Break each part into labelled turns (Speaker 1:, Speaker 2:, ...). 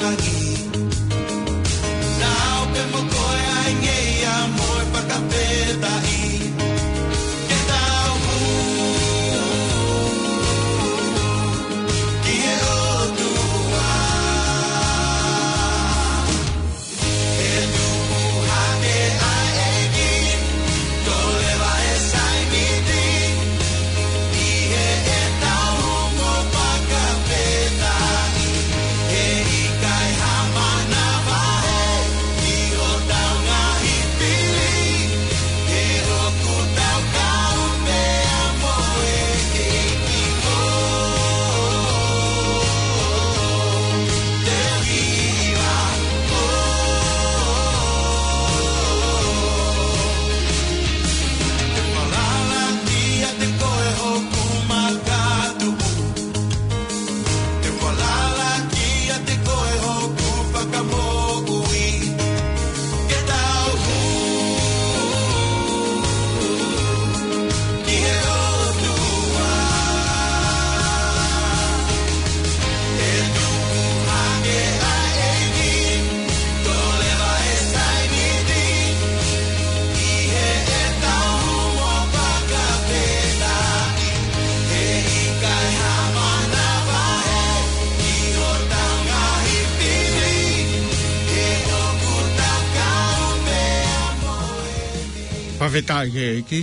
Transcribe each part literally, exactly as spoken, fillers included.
Speaker 1: Paveta ke iki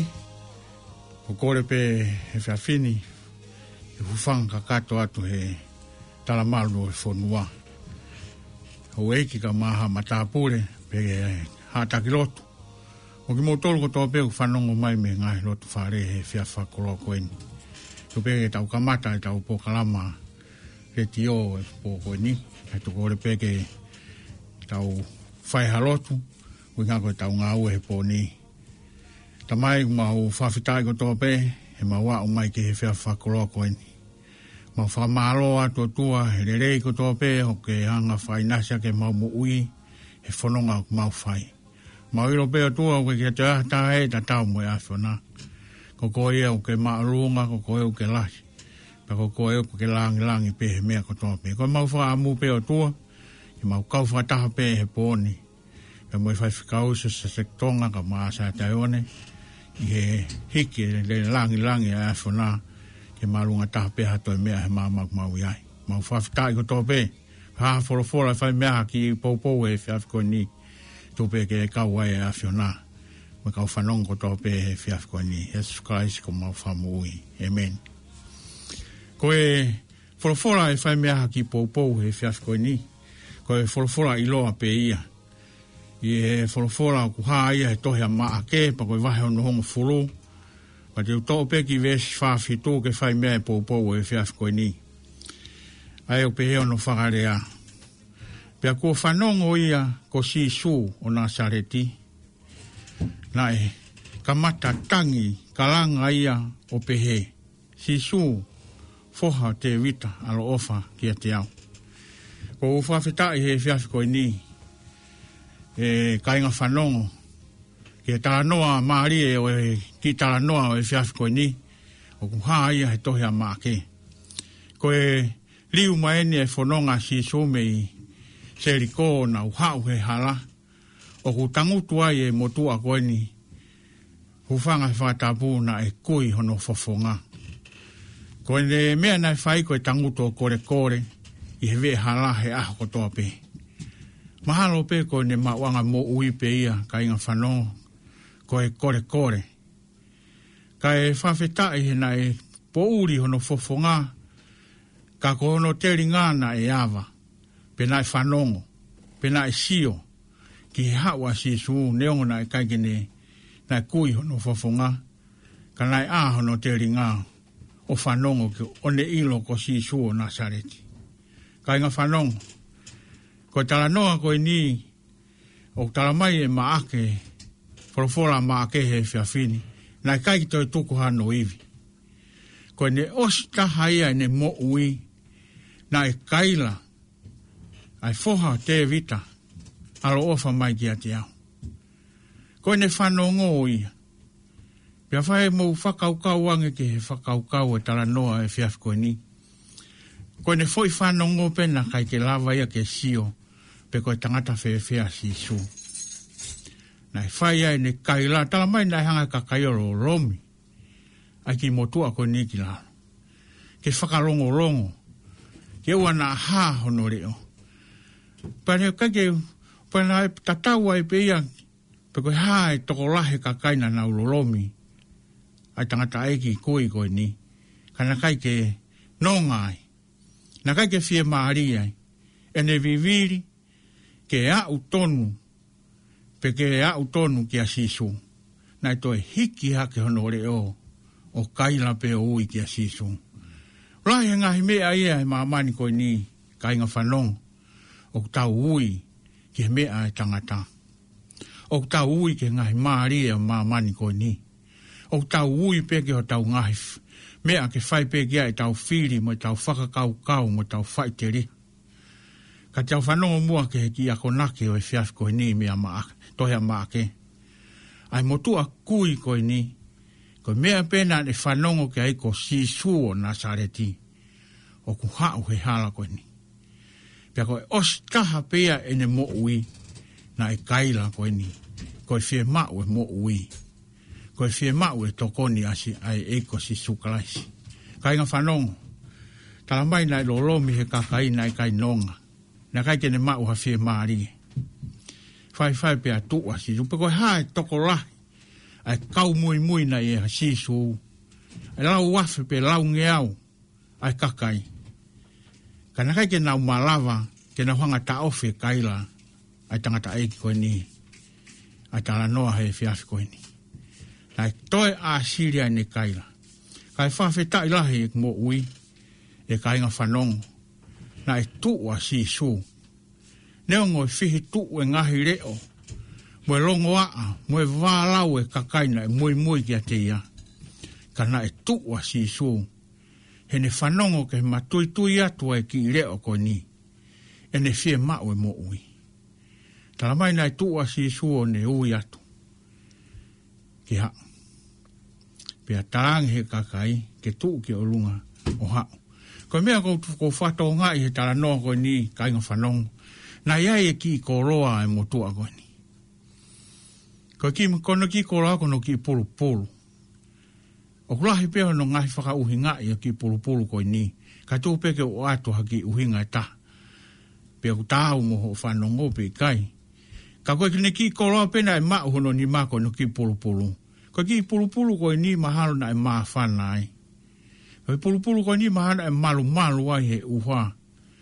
Speaker 1: o kore pe e fafini e fufanga kato atu he talamalu e fonua o eki ka maha matapure pe hata kilotu o ki motolo ko tope u fanongo mai me ngai lotu fare he fiafa kolo koeni to pe tau kamata tau po kalama ke tio e po koeni e to kore pe ke tau fai halotu u ngako tau ngau e po ni tamai mau fafitai ko tope e maua o mai ke he fiafa kolo koeni ma fa malo ato tua he rei ko tope o ke hanga fai nasa ke mau mu ui e fononga mau fai ma iro pe tua o ke te ta e ta tau mo ya fona ko ko e o ke marunga ko ko e o ke lahi pa ko ko e o ke lang lang pe me ko tope ko mau fa mu pe tua e mau kau fa ta pe he poni e mo fa fikau se se tonga ka ma sa ta one i he hiki le lang lang ya fona ke marunga ta pe ha to me ha ma ma mau ya mau fa ta ko tope ha for for fa me ki po po e fa ko ni tope ke kawai a fiona ma ka fanong ko tope fi afkoni Jesus Christ ko ma famui amen ko e forfora e fai mea ki popo e fi afkoni ko e forfora i loa pe ia i e forfora ku ha ia e tohe ma ke pa ko vai no hong fulu pa te tope ki ves fa fi to ke fai mea popo e fi afkoni ai o pe no fagarea pea kua whanongo ia ko si su o Nasareti. Nai, kamata tangi kalanga ia o pehe. Si su foha te vita alo ofa kia te au. Ko uwhawhetai he whiawhiko ni. E kainga whanongo. Kia taranoa maari e o e ki taranoa o e whiawhiko ni. O kuhaa ia he tohea maake. Ko e liu maene e whanonga si su mei seriko na uhau he hala o ku tangutu ai e motua koeni hufanga whatapu na e kui hono fofonga ko ne mea na whai ko e tangutu o kore kore i he ve hala he aho kotoa pe mahalo pe ko ne mawanga mo ui pe ia ka inga whano ko e kore kore ka e whawheta i he na e po uri hono fofonga ka ko hono teringa na e awa pena e whanongo, pena e sio, ki he hawa si su neongo na e kaikene na e kui hono whafonga, ka na e a hono te ringa o whanongo ki one ilo ko si su o Nasareti. Ka inga whanongo, ko tala noa ko ni, o tala mai e maake, forofora maake he whiawhini, na e kaikito e tuku hano iwi. Ko ne osta haia ne mo ui, na e kaila, ai foha te vita alo ofa mai ki ati au. Ko ne whanongo ia. Pia whae mo whakaukau ange ke he whakaukau e tala noa e whiafko ni. Koe ne foi whanongo pena kai ke lava ia ke sio, pe koe tangata whewhea si su. Nai whai ai ne kai la, tala mai nai hanga ka kai oro romi. Ai ki motua koe ni ki lalo. Ke whakarongo rongo. Ke ua na ha hono reo. Pane kai ke, pane ai tatau ai pe ia, pe koe ha e toko lahe ka kaina na uro romi. Ai tangata aiki koi koe ni. Kana kai ke nongai. Na kai ke fie maari ai. E ne viviri ke a utonu. Pe ke a utonu ki a sisu. Nai toi hiki hake hono reo. O kaila pe o ui ki a sisu. Rai e ngahi mea ia e maamani koe ni. Kai ngā whanong. O tau ui ki he mea e tangata. O tau ui ke ngahi maari e maamani koe ni. O tau ui pe ke o tau ngahi mea ke whai pe kia e tau whiri mo tau whakakau kau mo tau whai te ri. Ka tau whanongo mua ke he ki ako nake o e whias koe ni mea maake, tohea maake. Ai motua kui koe ni, koe mea pena e whanongo ke aiko si suo Nasareti, o ku hau he hala koe ni. Pea koe os taha pea e ne mo ui, na e kaila koe ni, koe whie mau e mo ui. Koe whie mau e tokoni asi ai eiko si sukalaisi. Kai ngā whanongo. Tala mai nai lolomi he kakai nai kai nonga. Na kai tene mau ha whie maari. Whai whai pia tua si su. Peko hae toko lahi. Ai kau mui mui nai e ha si su. Ai lau wafe pe lau ngeau. Ai kakai. Ka na kai ke nau malava. Ke na whanga ta ofe kaila. Ai tangata eiki koe ni. Ai tala noa he whiafi koe ni. Nai toi a siria ne kaila. Kai whawhetai lahi e mo ui. E kai ngā whanongo. Nai tua si su. Neo ngoi whihi tu e ngahi reo. Moe longo a, moe wālau e kakaina e mui mui kia te ia. Ka nai tua si su. He ne whanongo ke matui tui atu e ki reo koe ni. E ne whie mau e mo ui. Tala mai nai tua si su o ne ui atu. Ki hau. Pea tarang he kakai, ke tuu ki o lunga o hau. Koe mea kou ko whato ngai he tala noa koe ni, kai ngā whanongo. Na iai e ki ko roa e motua koe ni. Koe ki kono ki ko roa kono ki pulu pulu. O kulahi peo no ngai whaka uhi ngai e ki pulu pulu koe ni. Ka tuu peke o atu haki uhi ngai ta. Pea ku tāu mo ho whanongo pe kai. Ka koe kine ki ko roa pena e maa hono ni maa koe no ki pulu pulu. Koe ki pulu pulu koe ni mahalo na e maa whanai. Koe pulu pulu koe ni mahalo e malu malu ai he uha.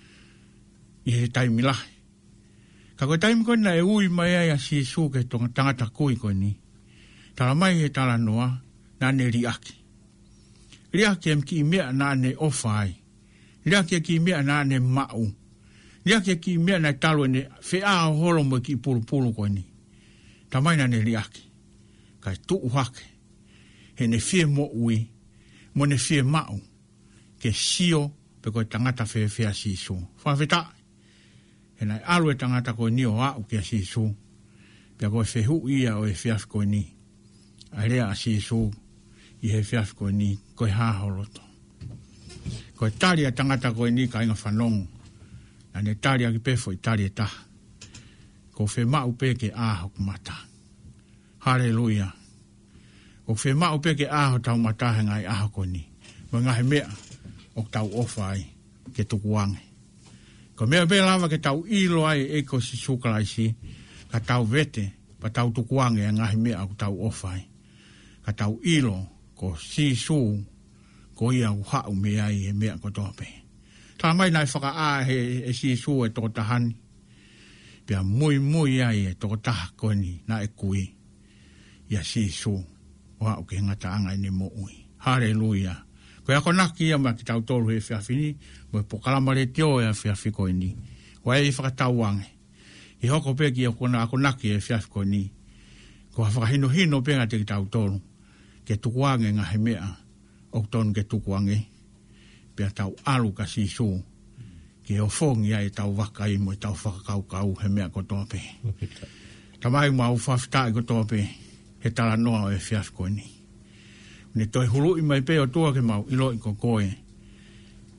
Speaker 1: I he taimi lahi. Ka koe taimi koe na e ui mai ai a si suke tonga tangata kui koe ni. Tala mai he tala noa na ne riaki. Riaki em ki mea na ne ofai. Riaki ki mea na ne mau. Riaki ki mea na talo ne whea holo mo ki pulu pulu koe ni. Tamai na ne riaki. Kai tuu hake, he ne whie mo ui, mo ne whie mau, ke sio pe koe tangata whea whea sisu. Whawheta, he nai alu e tangata koe ni o au kia sisu, pia koe whehu ia o e whea koe ni. A rea a sisu, i he whea koe ni, koe haholoto. Koe tari a tangata koe ni ka inga whanongo, na ne tari a ki pefo i tari e taha. Ko whe mau pe ke aho kumata. Hallelujah. O whe mao peke aho tau matahe ngai aho koni. Mo ngahe mea o tau ofai ke tukuange. Ko mea pe lava ke tau ilo ai eko si sukalaisi. Ka tau vete pa tau tukuange a ngahe mea o tau ofai. Ka tau ilo ko si su ko ia u hau mea i he mea ko tope. Tā mai nai whaka a he e si su e toko tahani. Pea mui mui ai e toko taha koni na e kui. Ia si su, o hau ke ngata anga ine mo ui. Hallelujah. Koe ako naki ia ma ki tau tolu he whiawhini, mo e pokalama re teo e a whiawhiko ni. Wa e i whakatau wange. I hoko peki ako na ako naki e whiawhiko ni. Ko ha whakahino hino penga te ki tau tolu. Ke tukuange nga he mea, o tonu ke tukuange. Pea tau alu ka si su. Ke o fongi ai tau wakai mo e tau whakakau kau he mea ko tope. Tamai mau whawhitai ko tope. He tala noa o e whiawhiko ni. Ne toi hulu i mai pe o tua ke mau ilo i ko koe.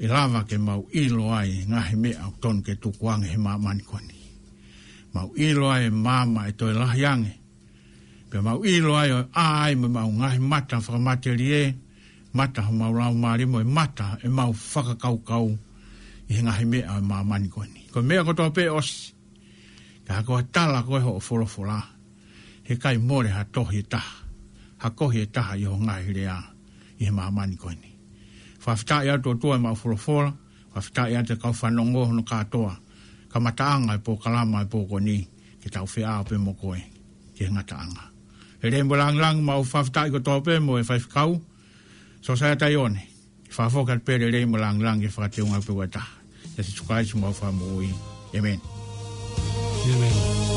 Speaker 1: e lava ke mau ilo ai ngahi mea o ton ke tukuange he maa manikoni. Mau ilo ai mama e toi lahiange. Pe mau ilo ai o ai me mau ngahi mata whakamaterie, mata ho mau lau marimo e mata e mau whakakaukau i he ngahi mea o maa manikoni. Ko mea kotoa pe osi, ka hakoa tala koe ho o wholofola, he kai more ha tohi e taha, ha kohi e taha i ho ngahi rea i he maa manikoni. Whawhita ia tō tua e mau wholofola, whawhita ia te kau whanongo hono katoa, ka mataanga e pō kalama e pō koni, ke tau whea pe mo koe, ke ngataanga. E re mo lang lang mau whawhita i ko tōpe mo e whaiwhikau, so saya tai one, whawhokat pere re mo lang lang e whakateunga pe wata. E se tukai su mau whamoi. Amen.
Speaker 2: Amen.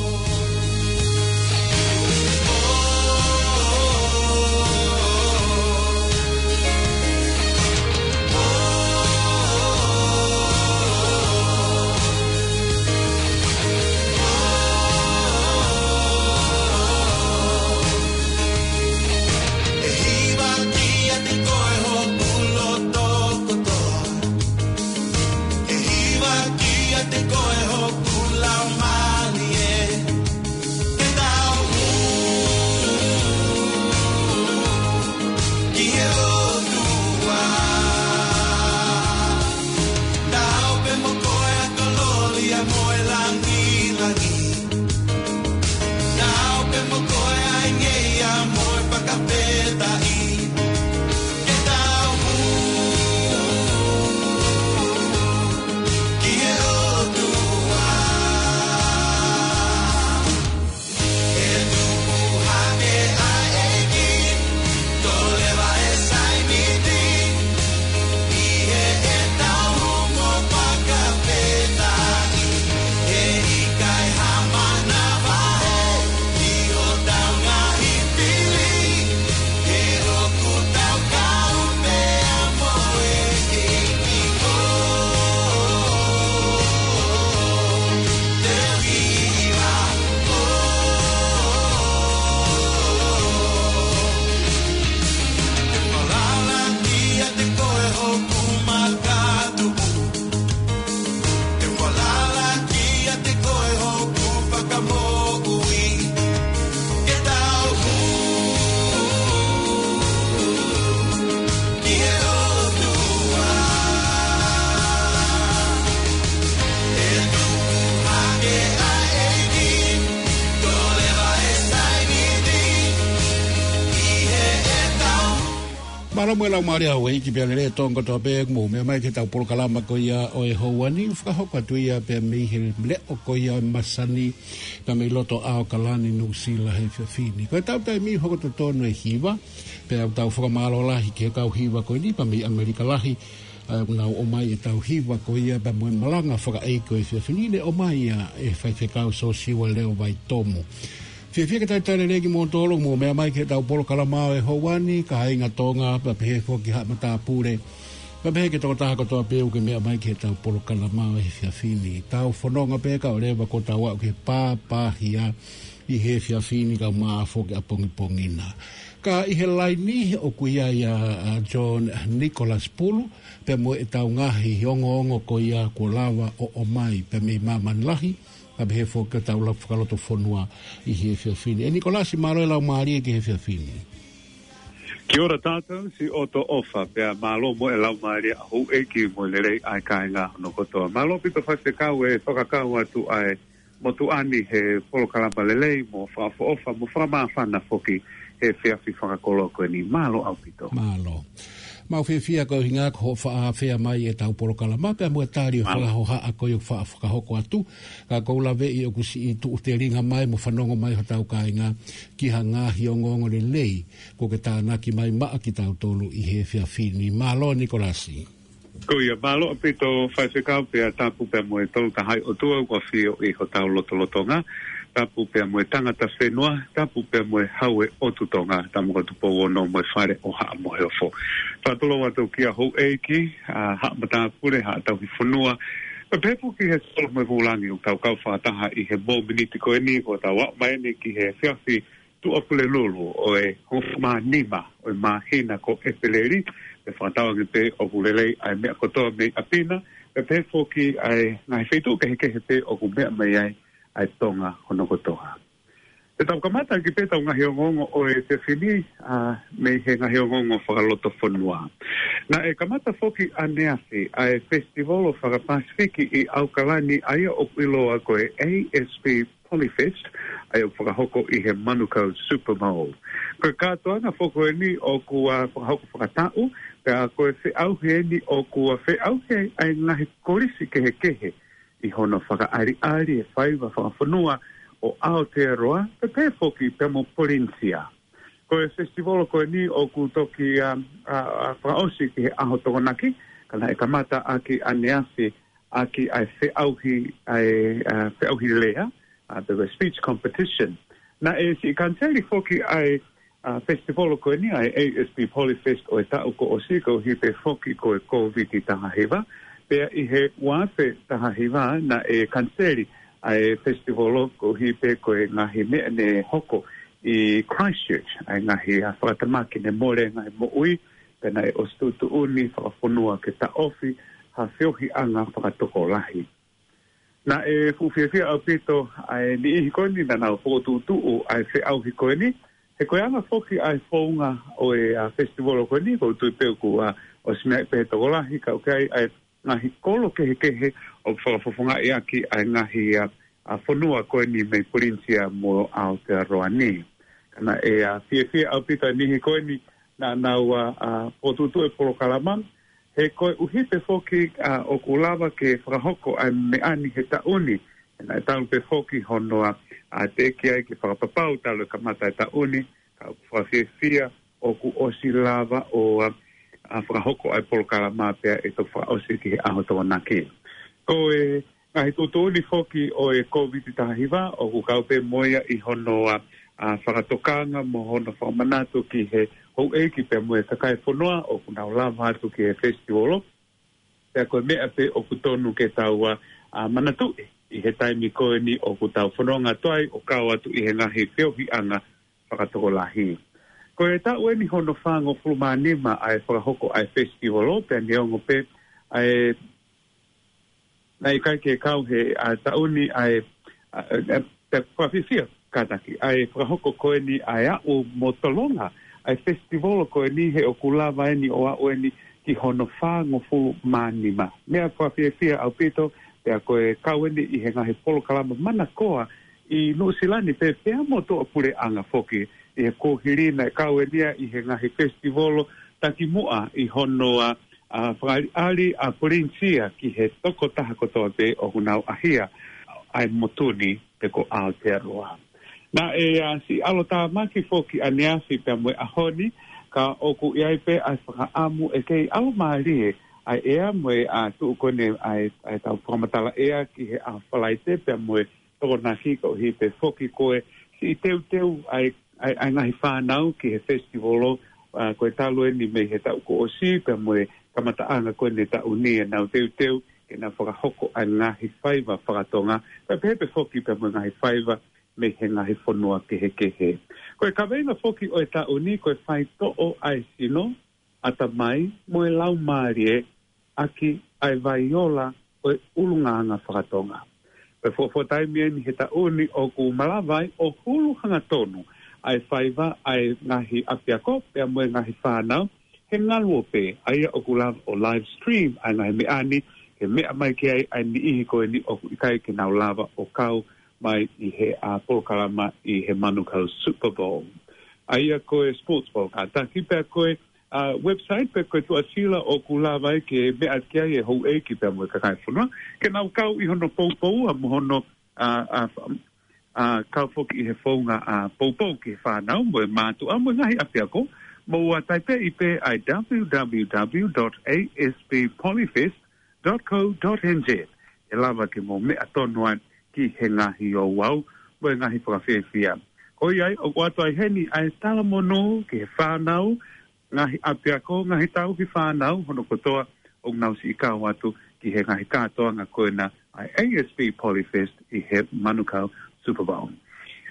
Speaker 2: Mara mo la mari a wei ki pe le tongo to pe mo me mai ke ta por kalama ko ia o e hoani fa hoka tu ia pe mi he le o ko ia masani ka me loto a o kalani no sila he fini ko ta ta mi hoko to tono e hiva pe ta fo malo la hi ke ka hiva ko ni pa mi amerika lahi na o mai e tau hiva ko ia pa mo malanga fa e ko e fini le o mai e fa fe ka so si wa le o vai tomo. Fie ke tai tare regi mo tolo mo mea mai ke tau polo kalamao e houani, ka hainga tonga, pa pehe foki ha mata pure, pa pehe ke toko taha kotoa peu ke mea mai ke tau polo kalamao e fia fini. Tau whanonga peka o rewa ko tau au ke pā pāhia i he fia fini ka maa foki a pongi pongina. Ka i he lai ni o kuia ia John Nicholas Pulu, pe mo e tau ngahi ongo ongo ko ia ko lava o o mai pe me maman lahi, ka he fo ka tau la whakaloto whanua i he whiawhini. E Nikolasi maro e lau maari e ke he whiawhini.
Speaker 3: Kia ora tātou, si oto ofa, pia malo mo e lau maari a hou e ki mo le rei ai kai ngā hono kotoa. Malo pito whakakau e whakakau atu ai mo tu ani he polo kalama le lei mo whaafo ofa, mo whama whana foki he whiawhi whakakolo koe ni malo au pito.
Speaker 2: Malo. Mau whiawhia ko hinga ko wha whea mai e tau polo kalama, pia mua tāri o whakaho haa ko i wha whakahoko atu, ka koula ve i o kusi i tu te ringa mai mo whanongo mai ho tau kāinga ki ha ngāhi o ngongo le lei, ko ke tānaki mai maa ki tau tolu i he whiawhini. Malo Nikolasi.
Speaker 3: Ko ia malo a pito whaifekau pia tāpu pia mo e tolu tahai o tua ua whio i ho tau lotolotonga, tapu pia mo e tangata whenua, tapu pia mo e haue o tutonga, tamu ka tupo wono mo e whare o haa mo he ofo. Whatolo watu kia hou eiki, haa mata pure, haa tau hi whanua, pa pepo ki he solo mo e vulangi o tau kau whaataha i he bo miniti ko e ni, ko tau wau mai ni ki he whiawhi tu apule lulu o e hofu maa nima, o e maa hina ko e peleri, e whātau ki te o kulelei ai mea kotoa me apina, e pe foki ai ngai whaitu ke heke he pe o ku mea mai ai ai tonga hono kotoa. Te tau kamata ki pe tau ngahi o ngongo o e te whini uh, me he ngahi o ngongo whakaloto whanua. Na e kamata foki aneasi ai festival o whakapasifiki i Aukalani aia o iloa koe A S P Polyfest ai o whakahoko i he Manukau Super Bowl. Koe katoa na whoko e ni o kua whakahoko whakatau, pe a koe whi au he ni o kua whi au he ai ngahi korisi kehe kehe i hono whakaari ari e whaiva whakawhanua o Aotearoa, pe pe foki pe mo Polincia. Ko e festival ko ni o ku toki a a whaosi ki he aho tokonaki, kana e kamata aki aneasi aki ai whiauhi ai whiauhi lea, the speech competition. Na e si kanteli foki ai festival ko ni ai A S P Polyfest o e tau ko o siko hi pe foki ko e COVID i taha hewa, pe i he wafe taha hewa na e kanteli ai festival ko hi pe ko e ngahi me ne hoko i Christchurch ai ngahi a whakatamaki ne more ngai mo ui pena e o stutu uni whakafonua ke ta ofi ha whiohi anga whakatoko lahi. Na e fuwhiawhia au pito ai ni ihi koeni na nau whokotutu o ai whiau hi koeni he koe anga whoki ai whaunga o e a festival o koeni ko tui peu ku a o simea i pehe toko lahi ka uke ai ngahi kolo kehe kehe o whakafofonga i aki ai ngahi a, a whanua koe ni mei Polincia mo Aotearoa ni. Kana e a fia fia au pita nihi koe ni na nau a, a potutu e polo kalamang. He koe uhipe foki a, o kulava ke whakahoko ai me ani he tauni. Na e tau pe foki hono a, a teki ai ke whakapapau talo kamata e tauni. Ka whakafia fia o ku osi lava o a, a whakahoko ai polo kalama pia e to whaosi ki he aho tō naki. Ko e ngahi tūtūni foki o e COVID tahiwa o ku kaupe moia i hono a, a whakatokanga mo hono whamanatu ki he hou e ki pe moe kakai whanua o ku nau lava atu ki he festivalo. Pea koe mea pe o ku tonu ke tau a, a manatu i he taimi koe ni o ku tau whanonga toai o kau atu i he ngahi whiohi anga whakatoko lahi. Ko e tau e ni hono whango fulumanima ai whakahoko ai festivalo, pia neongo pe ai na i kai ke kau he a tauni ai te whawhiwhia kataki, ai whakahoko koe ni ai a o motolonga, ai festivalo koe ni he o kulava e ni o a o e ni ki hono whango fulumanima. Mea whawhiwhia au pito, pia koe kau e ni i he ngahi polo kalama mana koa i Nusilani pe pia mo toa pure anga foki i he kohirina e kau e nia i he ngahi festivalo taki mua i hono a a whakaari a Polincia ki he toko taha kotoa te o hunau ahia ai motuni te ko Aotearoa. Na e a si alo tā maki foki a neasi pia mwe ahoni ka oku iai pe ai whakaamu e kei alo maarie ai ea mwe a tuu kone ai, ai tau whakamatala ea ki he a whalaite pia mwe toko nasi ka hi pe foki koe si teu teu ai, ai, ai ngahi whanau ki he festivalo uh, koe talo e ni mei he tau ko osi pia mwe kamata anga koe ne ta unia nau teu teu ke na whakahoko ai ngahi whaiva whakatonga pa pepe foki pa mwe ngahi whaiva me he ngahi whanua kehe kehe. Koe ka veinga foki o e ta uni koe whai to'o ai sino ata mai mo e lau maarie aki ai vaiola o e ulunga anga whakatonga. Koe whofotai mea ni he ta uni o ku malawai o hulu hanga tonu ai whaiva ai ngahi apiako pea mo e ngahi whanau he ngaluo pe, aia o kulav o live stream, ai ngai me ani, he mea mai ke ai, ai ni ihi koe ni o ikai ke nau lava o kau mai i he a polokalama i he Manukau Super Bowl. Aia koe sports ball ka taki pea koe uh, website pea koe tua sila o kulava e ke mea ke ai e hou e ki pea moe kakai whanua, ke nau kau i hono pou pou a mo hono uh, uh, uh, kau foki i he whaunga a uh, pou pou ki he whanau, moe mātu a moe ngahi apiako, mo a taipe i pe ai w w w dot a s p polyfest dot co dot n z. E lava ke mo mea tonu ai ki he ngahi o wau, mo e ngahi whakawhiawhia. Ko iai, o watu ai heni ai tala mono ki he whanau, ngahi apiako, ngahi tau ki whanau, hono kotoa o ngau si i kā watu ki he ngahi kātoa ngā koena ai A S P Polyfest i he Manukau Super Bowl.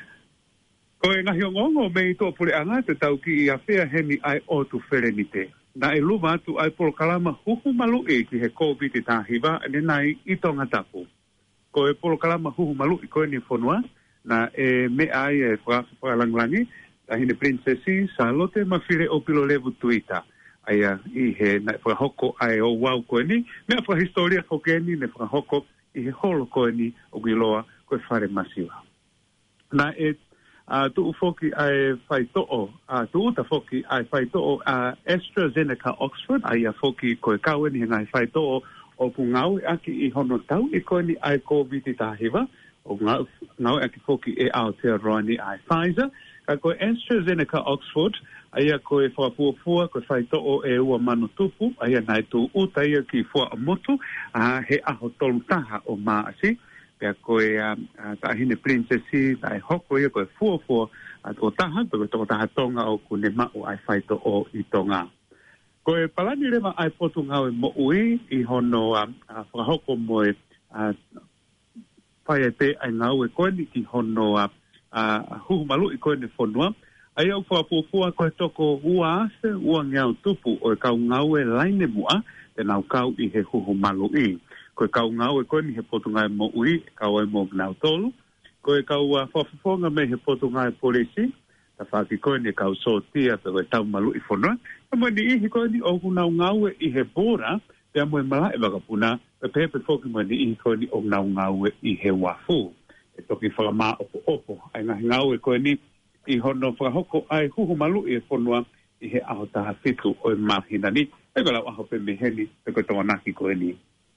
Speaker 3: Ko e ngahi o ngongo me i tō pure anga te tau ki i a whea hemi ai o tu wherenite. na e luwa atu ai polo kalama huhu malu e ki he COVID ta hiva ne nai i tonga tapu. Ko e polo kalama huhu malu i koe ni whonua, na e me ai e whakawhalanglangi, ta hine princesi sa lote mawhire o pilo levu tuita. Aia i he na whakahoko ai o wau koe ni, mea whahistoria koke ni, ne whakahoko i he holo koe ni o giloa koe whare masiwa. Na e Uh, tu ufoki ai fai to'o, uh, tu uta foki ai fai to'o uh, AstraZeneca Oxford, ai a foki koe kauen hi ngai fai to'o o pu ngau aki i hono tau i koe ni ai COVID i tahiwa, o ngau, ngau aki foki e Aotearoa ni ai Pfizer, ka koe AstraZeneca Oxford, ai a koe whapua koe fai to'o e ua manu tupu, ai a nai tu uta ia ki fua o motu, uh, he aho tolu taha o maasi, pea koe uh, uh, tahine princesi tai hoko ia koe fuafua at o taha koe toko taha tonga o kune mau ai whaito o i tonga. Koe palani rewa ai potu ngau e mo ui i hono uh, uh, whakahoko moe uh, whai pe ai ngau e koe ni ki hono uh, uh, huhu malu i koe ne whonua. Ai au whapuafua koe toko ua ase ua ngeau tupu o e kau ngau e laine mua te nau kau i he huhu malu i. Koe kau ngau e koe ni he potunga e mo ui, kau e mo gnau tolu. Koe kau uh, whafafonga me he potunga e polisi, ta whaki koe ni kau sotia pe koe tau malu i whonua. Ta moe ni ihi koe ni o gnau ngau e i he bora, te amoe mala e wakapuna, pe pepe foki moe ni ihi koe ni o gnau ngau e i he wafu. E toki whakama opo opo, ai ngahi ngau e koe ni i hono whakahoko ai huhu malu i e whonua i he aho taha fitu o e mahina ni. E koe lau aho pe meheni, pe koe tonganaki koe ni.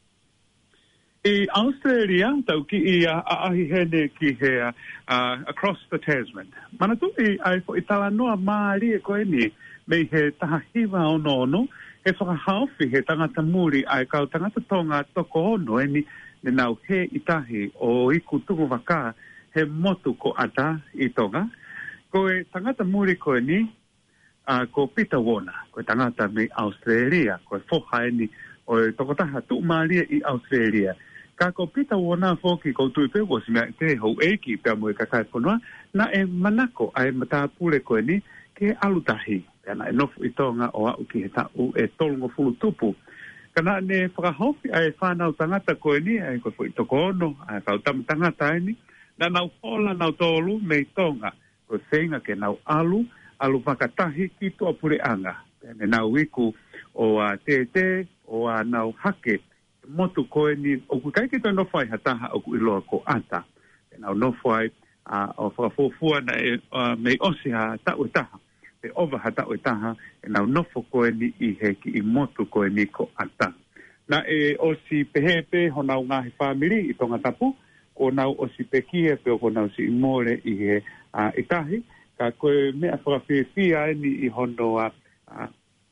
Speaker 3: I Australia, tau ki i a ahi hene ki he uh, across the Tasman. Mana tu i ai fo i tala noa maari e koe ni me he taha hiwa ono ono, he whakahauwhi he tangata muri ai kau tangata tonga toko ono e ni ne nau he itahi o iku tuku waka he motu ko ata i tonga. Koe tangata muri koe ni uh, ko Peter Warner, koe tangata me Australia, koe foha e ni o toko taha tu maari i Australia. Ka ko Peter Warner foki ko tui pe wo sima te ho eki pe mo ka kai ponua na e manako ai mata pule ko ni ke alutahi na e nofu i tonga o au ki he ta u e tolongo fulu tupu kana ne whakahofi ai whanau tangata ko ni ai ko fui toko ono ai kau tam tangata ni na nau hola nau tolu me tonga ko whenga ke nau alu alu whakatahi ki toa pure anga ne nau wiku o a te te o a nau hake motu koe ni o ku kai ki to no fai hataha o ku iloa ko ata e nau no fai a o whakafofua na e uh, me osi ha ta o taha e ova ha ta o taha e nau no fo koe ni i he ki i motu koe ni ko ata na e osi pehepe ho nau ngahi whamiri i tonga tapu ko nau osi pekie pe o ko nau si imore i he uh, itahi ka koe mea whakawhiwhia ni i hono a uh,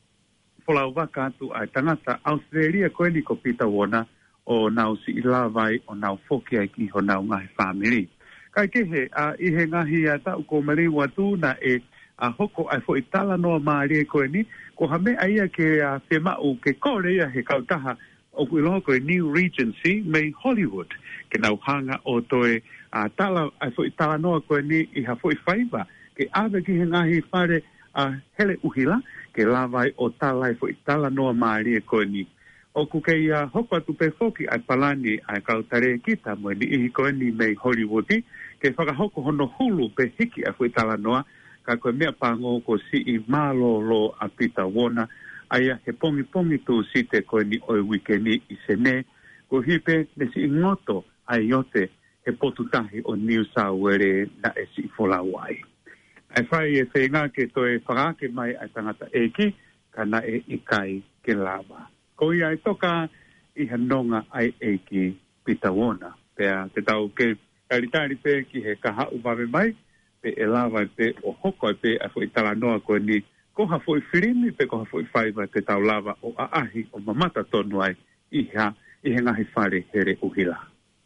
Speaker 3: Polau waka atu ai tangata Australia koe ni ko Peter Warner o nau si ilawai o nau foki ai ki ho nau ngahi whamiri. Kai kehe, uh, i he ngahi a tau ko mari watu na e a uh, hoko ai fo i tala noa maari e koe ni, ko hame aia ke uh, whemau ke kore ia he kautaha o kuiloha koe New Regency me Hollywood. Ke nau hanga o toe uh, tala ai fo i tala noa koe ni i ha fo i whaiva. Ke awe ki he ngahi whare a uh, hele uhila, ke lawai o talai fo i tala noa maari e koe ni. O ku kei a uh, hoko atu pe foki ai palani ai kautare kita mo ni ihi koe ni mei Hollywoodi, ke whakahoko hono hulu pe hiki ai fo i tala noa, ka koe mea pango ko si i malo lo a Peter Warner, aia he pongi pongi tu si te koe ni oi wikeni i sene, ko hipe ne si ingoto ai yote he potutahi o New South Wales na e si folawai. Ai whai e whenga ke toe whakake mai ai tangata eki, ka na e ikai ke lava. Ko ia e toka i hanonga ai eki Peter Warner. Pea te tau ke karitari pe ki he kaha umawe mai, pe e lava pe o hoko pe a fo i tala noa koe ni, ko ha fo i whirimi pe ko ha fo i whaiva te tau lava o aahi o mamata tonu ai i ha i he ngahi whare here uhila.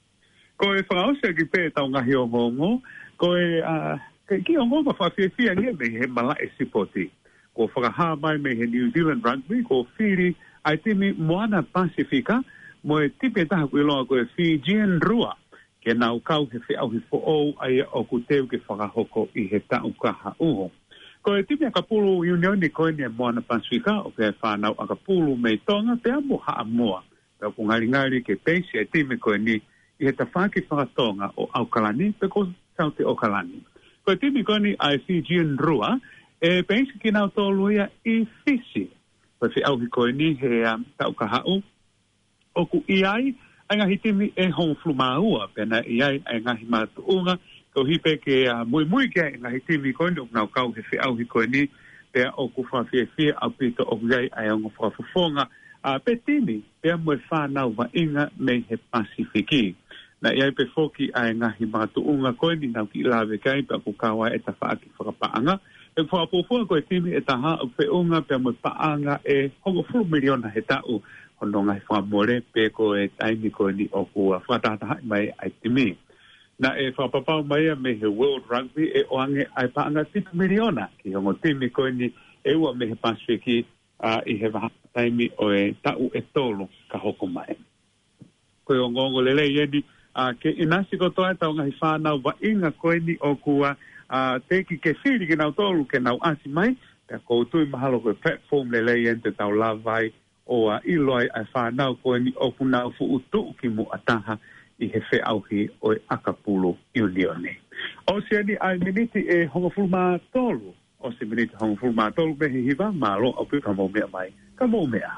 Speaker 3: Ko e whakaose ki pe tau ngahi o ngongo, ko e... Uh, Ki o ngoma whawhiawhia ngia me he mala e sipoti. Ko whakaha mai me he New Zealand Rugby, ko whiri ai timi Moana Pasifika, mo e tipe taha kui loa ko e Fijian Rua, ke nau kau he whiau hi fo'ou ai o ku teu ke whakahoko i he tau kaha uho. Ko e timi a kapulu unioni ko ni moana Pasifika o ke whanau a kapulu mei tonga pe amo haa moa. Pe ko ngari ngari ke peisi e timi ko ni i he tawhaki whakatonga o Aukalani pe ko sau te Aukalani. Ko e timi ko ni a Fiji Rua e peisi ki nau tolu ia i Fisi. Ko fi au ko ni he um, tau kahau o ku i ai ai ngahi timi e hong flumaua pena i ai ai ngahi mātuunga ko hipe ke uh, mui mui ke ngahi timi ko ni o nau kau he fi au ko ni pe o ku whawhia fia au pito o gai ai o ngawhafonga a uh, pe timi pe mui whanau wa inga me he Pasifiki na i ai pe foki ai ngahi mātuunga ko ni nau ki lawe kai pe ku kawa e ta whaaki whakapaanga e whapofua ko e timi e taha o pe unga pe mui paanga e hongo fulu miliona he tau hono ngai whamore pe ko e taimi ko ni o kua whatataha mai ai timi. Na e whapapau mai me he World Rugby e oange ai paanga tipu miliona ki hongo timi ko ni e ua me he Pasifiki uh, i he waha taimi o e tau e tolo ka hoko mai. Ko e o ngongo lele iedi uh, ke inasi ko toa tau ngahi whanau wa inga ko ni o kua uh, teki ke whiri ki nau tolu ke nau asi mai pe ko tui mahalo ko platform lele iedi te tau lavai o a iloi ai whanau koe ni oku nau fu utu ki mu ataha i he whe auhi o e Akapulu Unione. O se ni ai miniti e hongofulma tolu. O se miniti hongofulma tolu mehi hiva, malo au pika mo mea mai. Ka mo mea.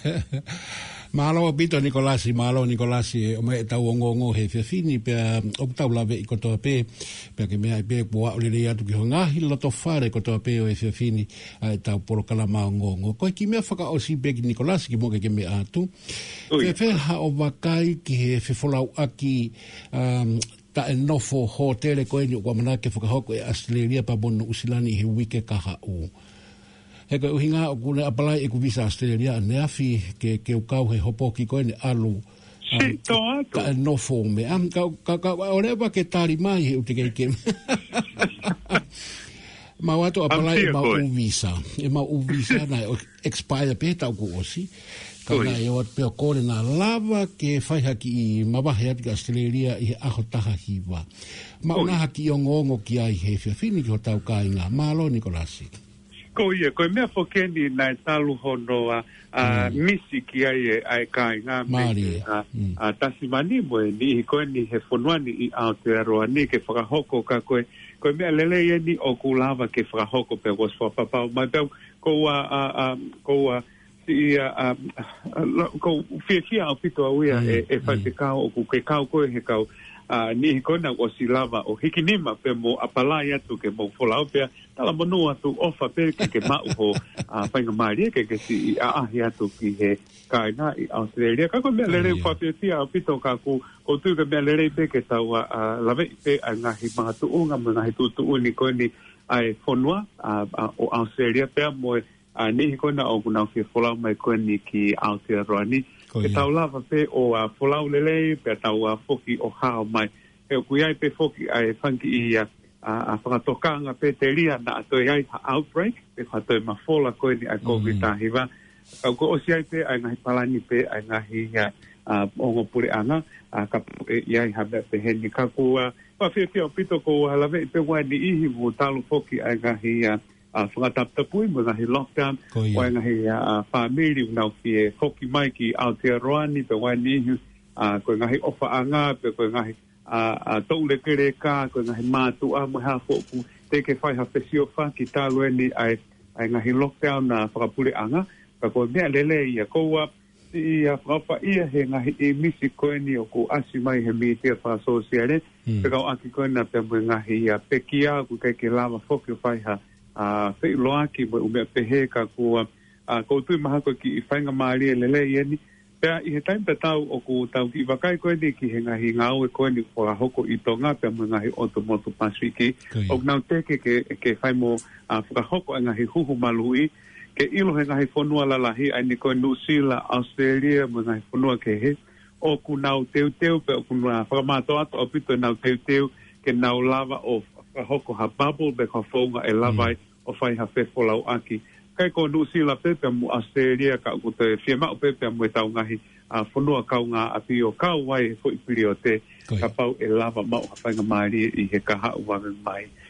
Speaker 2: Malo pito Nikolasi, malo Nikolasi o me tau ongo ongo he fefini pe o tau lave i kotoa pe pe ke mea pe po o le atu ki ho ngahi loto fare kotoa pe o e fefini ai tau poro kala ma ongo ongo. Ko ki mea whaka o si pe ki Nikolasi ki mo ke ke me atu. Pe fe ha o wakai ki he fefolau aki um, ta e nofo hotele ko e ni o kwa manake whakahoko e Australia pa bono usilani he wike kaha u. He ka uhinga o kune apalai e ku visa Australia ne afi ke ke ukau he hopo ki koe ne alu
Speaker 3: si to ato
Speaker 2: ka no fo me am ka ka ka ore ba ke tari mai he uti ke ke ma wato apalai ma u visa e ma u visa na expire pe ta ku osi ka na e ot pe ko na lava ke fai haki i ma ba he ati Australia i aho taha hiwa ma una haki o ngongo ki ai he fini ki ho tau ka inga malo Nikolasi
Speaker 3: ko ia ko me fokeni na talu hono a uh, mm. misi ki ai ai kai nga me a mm. uh, tasimani mo ni ko ni he fonwani i Aotearoa ni ke whakahoko ka koe ko me lele ye ni o kulava ke whakahoko pe was for papa ma pe ko a a ko a si a ko fia fia o pito a uia e e fa te kao o ku ke kao ko he kao a ni ko na o silava o hikinima pe mo apalai atu ke mo folau pe tala monua tu ofa pe ke ke mau ho a whainga maria ke ke si a ahi atu ki he kaina i Australia. Ka ko mea lere whapia a pito ka ku o tu ka mea lere pe ke tau a lawe pe a ngahi mga tuunga mga ngahi tu tuuni ko ni ai whonua o Australia pe a moe a nihi ko na o kuna whia wholau mai ko ni ki Aotearoa ni ke tau lava pe o a wholau lele pe tau a whoki o hao mai e o kuiai pe whoki ai whanki i a a whakatokanga pe te ria na atoi ai ha outbreak, pe whatoi mawhola koe ni a COVID-tahiwa. Kau ko osi ai pe ai ngahi palani pe ai ngahi a ongo pure anga, a kapu e iai habe pe heni kakua. Pa fia fia o pito ko halawe pe wai ni ihi mu talu foki ai ngahi a whakataptapui mo ngahi lockdown, wai ngahi a whamiri unau fie foki mai ki Aotearoa ni pe wai ni ihi koe ngahi ofa anga, pe koe ngahi a a tole kere ka ko ngahi matu a mo ha fo ku te ke fai ha fesio fa ki talu ni ai ai ngahi lockdown na whakapule anga ka ko mea lele ia ko wa i a whapa ia he ngahi e misi ko ni o ko asi mai he mi te fa sosiale pe ka aki ko na pe mo ngahi a pekia ku ke ke lava fo ki fai ha a fe loaki mo me pe he ka ko a ko tu maha ko ki fai nga mali lele ia ni Pea i he taim pe tau o ku tau ki wakai koe ni ki he ngahi ngau e koe ni kua hoko i tonga pea mo ngahi oto motu Pasifiki. O nau teke ke, ke whai mo uh, whakahoko e ngahi huhu malui ke ilo he ngahi whanua lalahi ai ni koe New Zealand, Australia mo ngahi whanua ke he. O ku nau teu teu pe o ku nau whakamato ato o pito nau teu teu ke nau lava o whakahoko ha bubble be ka whaunga e lavai mm. o whai ha whewholau aki. Kai ko New Zealand pepe mu Australia ka ku te fiema o pepe mu tau ngahi a fonua kau nga api o kau wai fo i piri o te ka pau e lava mau hawhainga maari i he kaha uwame mai.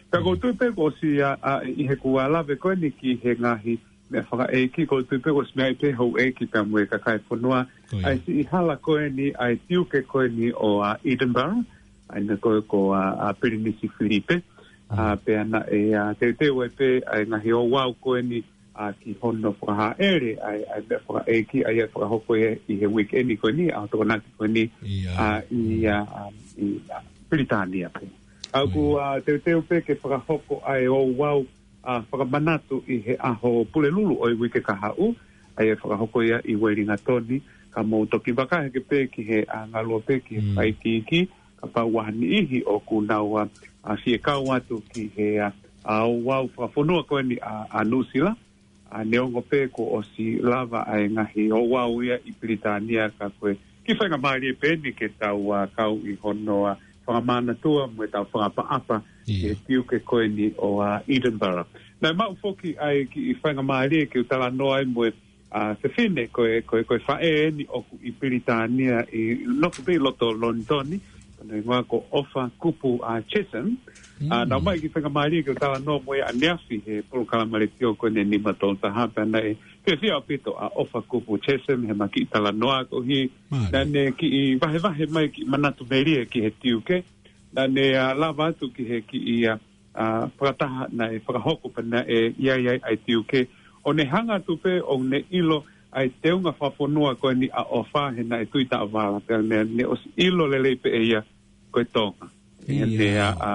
Speaker 3: Ka ko tu pe ko si a i he kua la ve ko ni ki he ngahi me whaka e ki ko tu pe ko smea i pe hou e ki pe mwe ka kai whanua. Ai si i hala koe ni, ai tiuke koe ni o uh, Edinburgh, ai na koe ko uh, Pirinisi Filipe, uh, pe ana e uh, te te ue pe ai ngahi o wau koe ni a uh, ki hono whakaha ere, ai ai me whaka e ki ai e whakahoko e i he weekendi koe ni, a toko nati koe ni uh, i, uh, i uh, Britania pe. Au ku uh, te te pe ke whakahoko ai o wau a uh, whakamanatu i he aho pule lulu o i wike ka hau, ai e whakahoko ia i weringa toni, ka mou toki waka heke pe ki he a ngalua pe ki he mm. whai ki ki, ka pau wahani ihi o ku nau a uh, si e kau atu ki he a uh, wau whakafonua koe ni a, a Nusila, a uh, neongo pe ko o si lava ai ngahi o wau ia i Britania ka koe, ki whainga maari e pe ni ke tau uh, kau i hono a uh, whakamana tua mwe tau whakapa-apa yeah. e tiu ke koe ni o uh, Edinburgh. Nai mau foki ai ki i whainga maari ki utala noa i mwe uh, se whine koe, koe, koe whae ni oku i Britania i noku pe loto Londoni, kone ngā ko ofa kupu a uh, Chesham. Mm. Uh, nau mai ki whainga maari ki utala noa mwe a neafi he polo kalamare tio koe ne ni mato ta hapa na e te whia pito a uh, ofa kupu Chesham he ma ki itala noa ko hi nane ki i wahe wahe mai ki manatu meria ki he tiuke nane uh, lava atu ki he ki i a uh, whakataha na e whakahoko pana e iai iai ai tiuke o ne hanga tupe o ne ilo ai teunga whafonua koe ni a ofa he na e tuita a wala pe ne, ne os ilo lele pe e ia koe tonga yeah. ne a, a,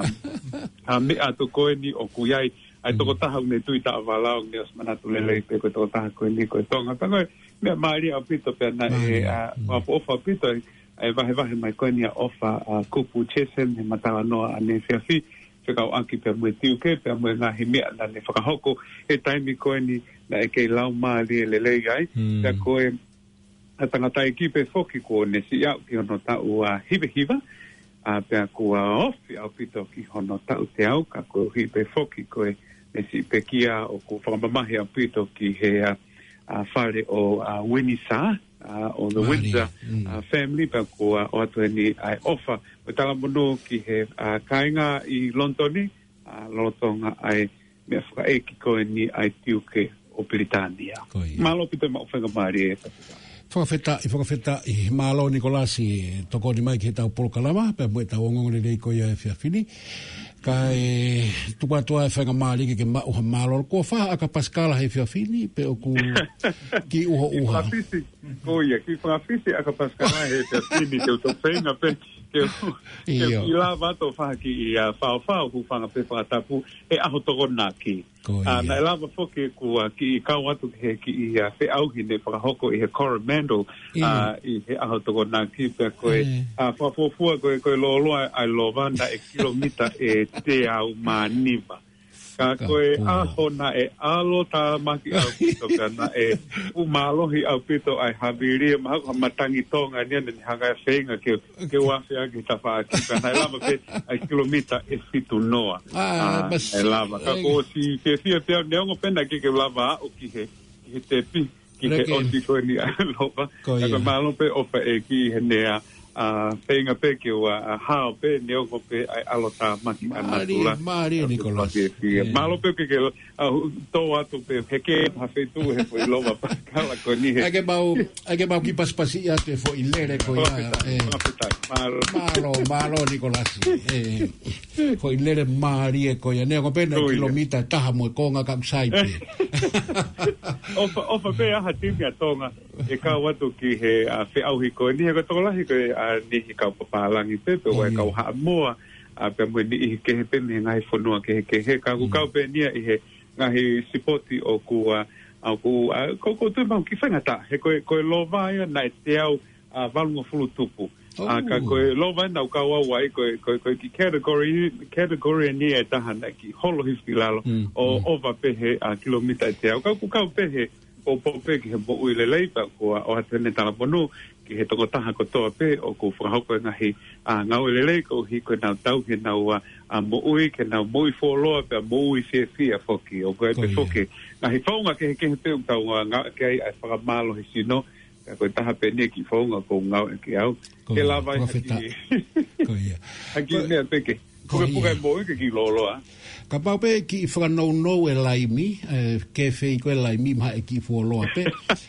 Speaker 3: a me atu koe ni o kuyai ai toko taha ne tuita a wala o ne os manatu lele pe koe toko taha koe ni koe tonga tangoe mea maari a pito pe na e a wapo ofa pito ai vahe vahe mai koe ni a ofa a kupu Chesham he matala noa a ne whiawhi whekau anki pe mwe tiuke pe mwe ngā he mea na ne whakahoko e taimi koe ni na e kei lau maari e lelei ai pia koe a tangatai ki pe foki ko ne si au ki hono tau a hive hiva a pia kua ofi au pito ki hono tau te au ka koe hive foki koe ne si pe kia o ku whakamamahi au pito ki he a uh, whare o uh, Winisa uh, o the Windsor mm. uh, family pa ko uh, o atu ni ai ofa o tala mono ki he uh, kainga i Londoni uh, lotonga ai me whaka e ki koe ni ai tiuke o Britania. Malo pito ma whanga maari e
Speaker 2: Whakawheta, i whakawheta i Malo Nikolasi toko ni mai ki he tau polokalama pa mwe tau ongongone rei koe e whiawhini ka e tupa tua e whainga maari ki ke mauha Malo ko wha aka Pascala he whiawhini pe o ku ki uho uha
Speaker 3: ki whakawhisi ki whakawhisi aka Pascala he whiawhini ke uto whainga pe ke i la vato wha ki i whao whao hu whanga pe whakatapu e aho toko nā ki na e lava whoke ku ki i kau atu he ki i whe auhi ne whakahoko i he Coromandel i he aho toko nā ki pe koe whafofua koe koe looloa ai lovanda e kilomita e te au maniva ka koe aho na e alo ta maki au pito ka na e umalohi au pito ai habiri maha matangi tonga nia ni hanga e whenga ke ke wafi aki ta wha aki ka na e lava pe ai kilomita e fitu noa e lava ka ko si ke fia pia neongo pena ki ke lava o ki he ki he te pi ki he osi koe ni ai lopa ka ka malo pe ofa e ki he nea a penga pe ke wa hao pe neo ko pe alota maki anatula
Speaker 2: Maria Nicolas
Speaker 3: malo pe ke to atu pe heke ha fe tu he foi lova pa kala ko ni he
Speaker 2: age bau age bau ki pas pasia te fo ilere ko ya malo malo Nicolas eh fo ilere Maria ko ya neo ko pe na kilomita taha mo konga ka sai pe
Speaker 3: ofa ofa pe ha timia tonga e ka watu ki he a fe au hi ko ni he ko tola hi ko a ni hi ka papalangi pe pe wa ka ha moa a pe mo ni hi ke pe me ngai fonua ke ke he ka ku ka pe ni i he ngai sipoti o ku a ku ko ko tu ma ki fanga ta he ko ko lo vai na te au a valungo fulu tupu a ka ko lo vai na ka wa wai ko ko ko ki category category ni e ta hana ki holo hi filalo o over pe he a kilomita te au ka ku ka pe he o pope ki he bo uile leipa ko o atene tala ponu ki he toko taha ko toa pe o ko whakahoko ngahi a ngau lelei ko hi ko nau tau ke nau a mo ui ke nau mo i fōloa pe a mo ui fia fia foki o ko e pe foki ngahi whaunga ke he ke he pe um tau ngau ke ai ai whakamalo he sino ka koe taha pe ne ki whaunga ko ngau e ki au ke lava i haki haki mea peke Puka puka mo ke ki lolo a.
Speaker 2: Ka pau pe ki whanau no e laimi, ke whei koe laimi maha e ki fuoloa pe.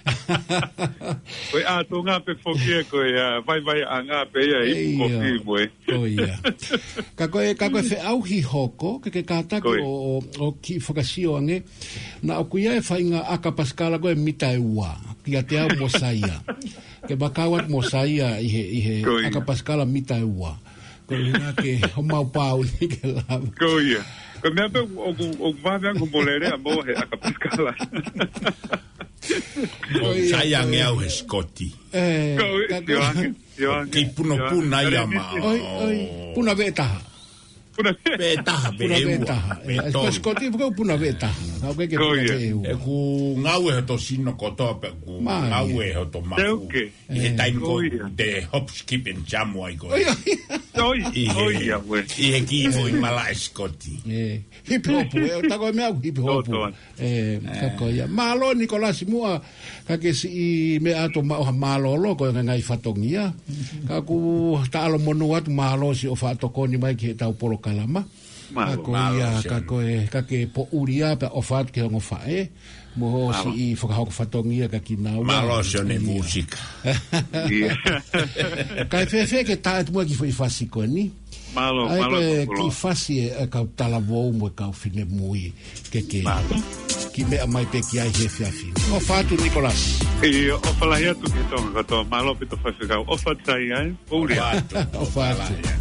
Speaker 3: Koe a tō ngā pe whokia koe vai vai a ngā pe ia i kofi moe.
Speaker 2: Ko ia. Ka koe, ka koe whe auhi hoko, ke ke kātako o, o ki whakasio ange, na o kuia e whainga aka paskala koe mita e ua, ki a te au mo saia. Ke makawat mo saia i he, i he aka paskala mita e ua. Ko ina ke ho mau pau ni ke lava.
Speaker 3: Ko ia. Ko mea pe o o vavea ko molere a mo he aka paskala.
Speaker 4: Sai ange au he Scotty.
Speaker 2: Eh,
Speaker 3: Ko ia.
Speaker 4: Ki puno puna ia ma.
Speaker 2: Oi, oi, puna vetaha.
Speaker 3: Puna
Speaker 4: vetaha.
Speaker 2: Puna vetaha. Eh, Scotty ko puna vetaha. Au ke ke puna vetaha.
Speaker 4: E ku ngau e to sino ko to pe ku ngau e to ma. E tai ko de hop skip and jam wai ko.
Speaker 3: Oi, oi ia we.
Speaker 4: I he ki mo i mala Scotty.
Speaker 2: Eh, hip hop, e ta ko me au hip hop. Eh, ka ko ia. Malo Nicolas mua ka ke si me ato ma malo lo ko ngai fatongia. Ka ku ta alo monu atu malo si o fato ko ni mai ki ta polo kalama. Ka ko ia ka ko ka ke po uria pe o fat ke ngo fa e. Mo si i whakahau whatongia ka ki nau.
Speaker 4: Malo se ne musika.
Speaker 2: Ka e whewhe ke tae tumua ki whi whasi koe ni.
Speaker 3: Malo,
Speaker 2: ai
Speaker 3: malo.
Speaker 2: Ai koe ki whasi e kau tala wou mo e kau whine mui ke ke. Ki mea mai pe ki ai he whiawhi. O whātu Nicolas.
Speaker 3: I o whalahia tu ki tonga katoa malo pito whawhikau. O whatai ai, o uria.
Speaker 2: O whātu.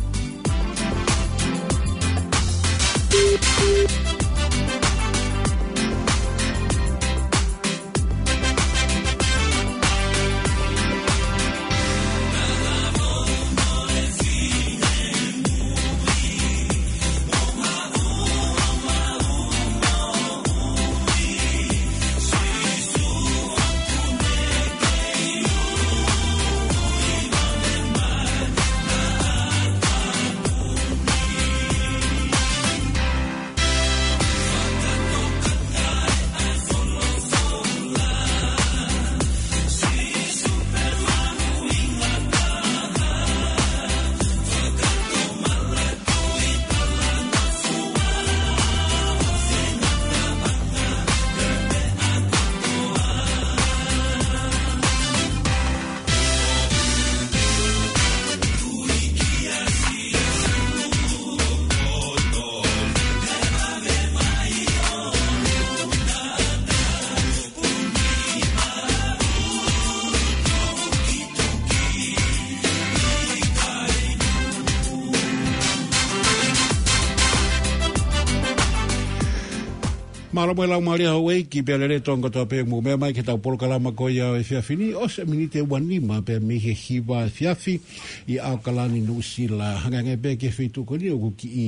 Speaker 2: Malo mo lau maria hoi ki pe lere tonga to pe mo me mai ke tau polo kalama ko ia e fiafini o se minite wanima pe mi he hiwa fiafi i au kalani no sila hanga nge pe ke fitu ko ni o ki i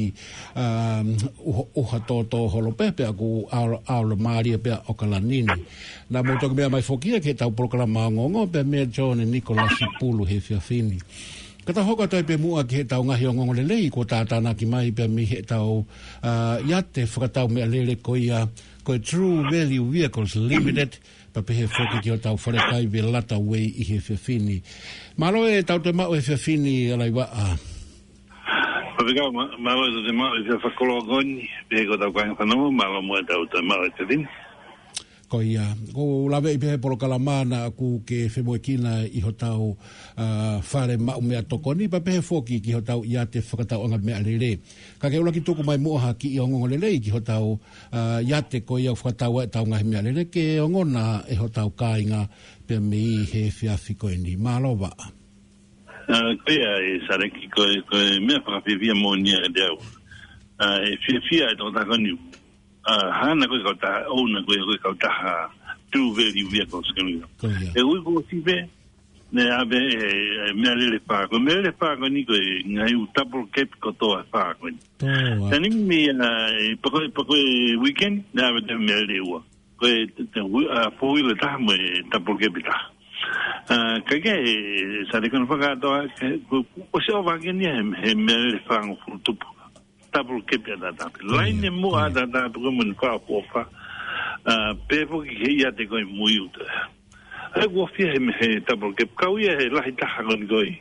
Speaker 2: o ha to to holo pe pe ku au le maria pe o kalani na mo to me mai fokia ke tau polo kalama ngongo pe me John Nicolas Pulu he fiafini. Kata hoka tai pe mua ki he tau ngahi o ngongole lei ko tātana ki mai pe mi he tau uh, iate whakatau mea lele ko ia ko True Value Vehicles Limited pa pe he whoki ki o tau wharekai ve lata wei i he whiawhini. Malo e tau te mao e whiawhini alai wa a?
Speaker 5: Pawhikau, malo e te mao e whakolo goni pe he ko tau kainga whanau, malo mo e tau te mao e te dini.
Speaker 2: Ko ia, ko lawe i pehe polo kalamana ku ke whemoekina i ho tau uh, whare mau mea tokoni, pa pehe whoki ki ho tau ia te whakatau anga mea lere. Ka ke ula ki tuku mai moha ki i ongongo lere ki ho tau uh, ia te ko ia whakatau e tau ngahi mea lere, ke ongona e ho tau kāinga pe me i he whiawhi koe ni. Mālo wa?
Speaker 5: Uh, Koea e sareki koe, koe mea whakawhiwhia mo nia e deo. Uh, e whiawhia e tō takoniu. Uh, hana koe kau taha, ouna koe koe kau taha True Value Vehicles kanu. E ui ko sipe, ne abe e mea lele whāko. Mea lele whāko ni koe ngai u double cap kotoa whāko ni. Tani mi pakoe pakoe weekend, ne abe te mea lele ua. Koe te four-wheeler taha mo e double cap taha. Kake e sare kono whakatoa, ko se o wakeni he mea lele whāko furutupu. Double cap ya da line mo ada da ko mun fa ko fa pe fo ki ya te ko muy uta ai go fi he double cap ka uia he la ta ha gon goi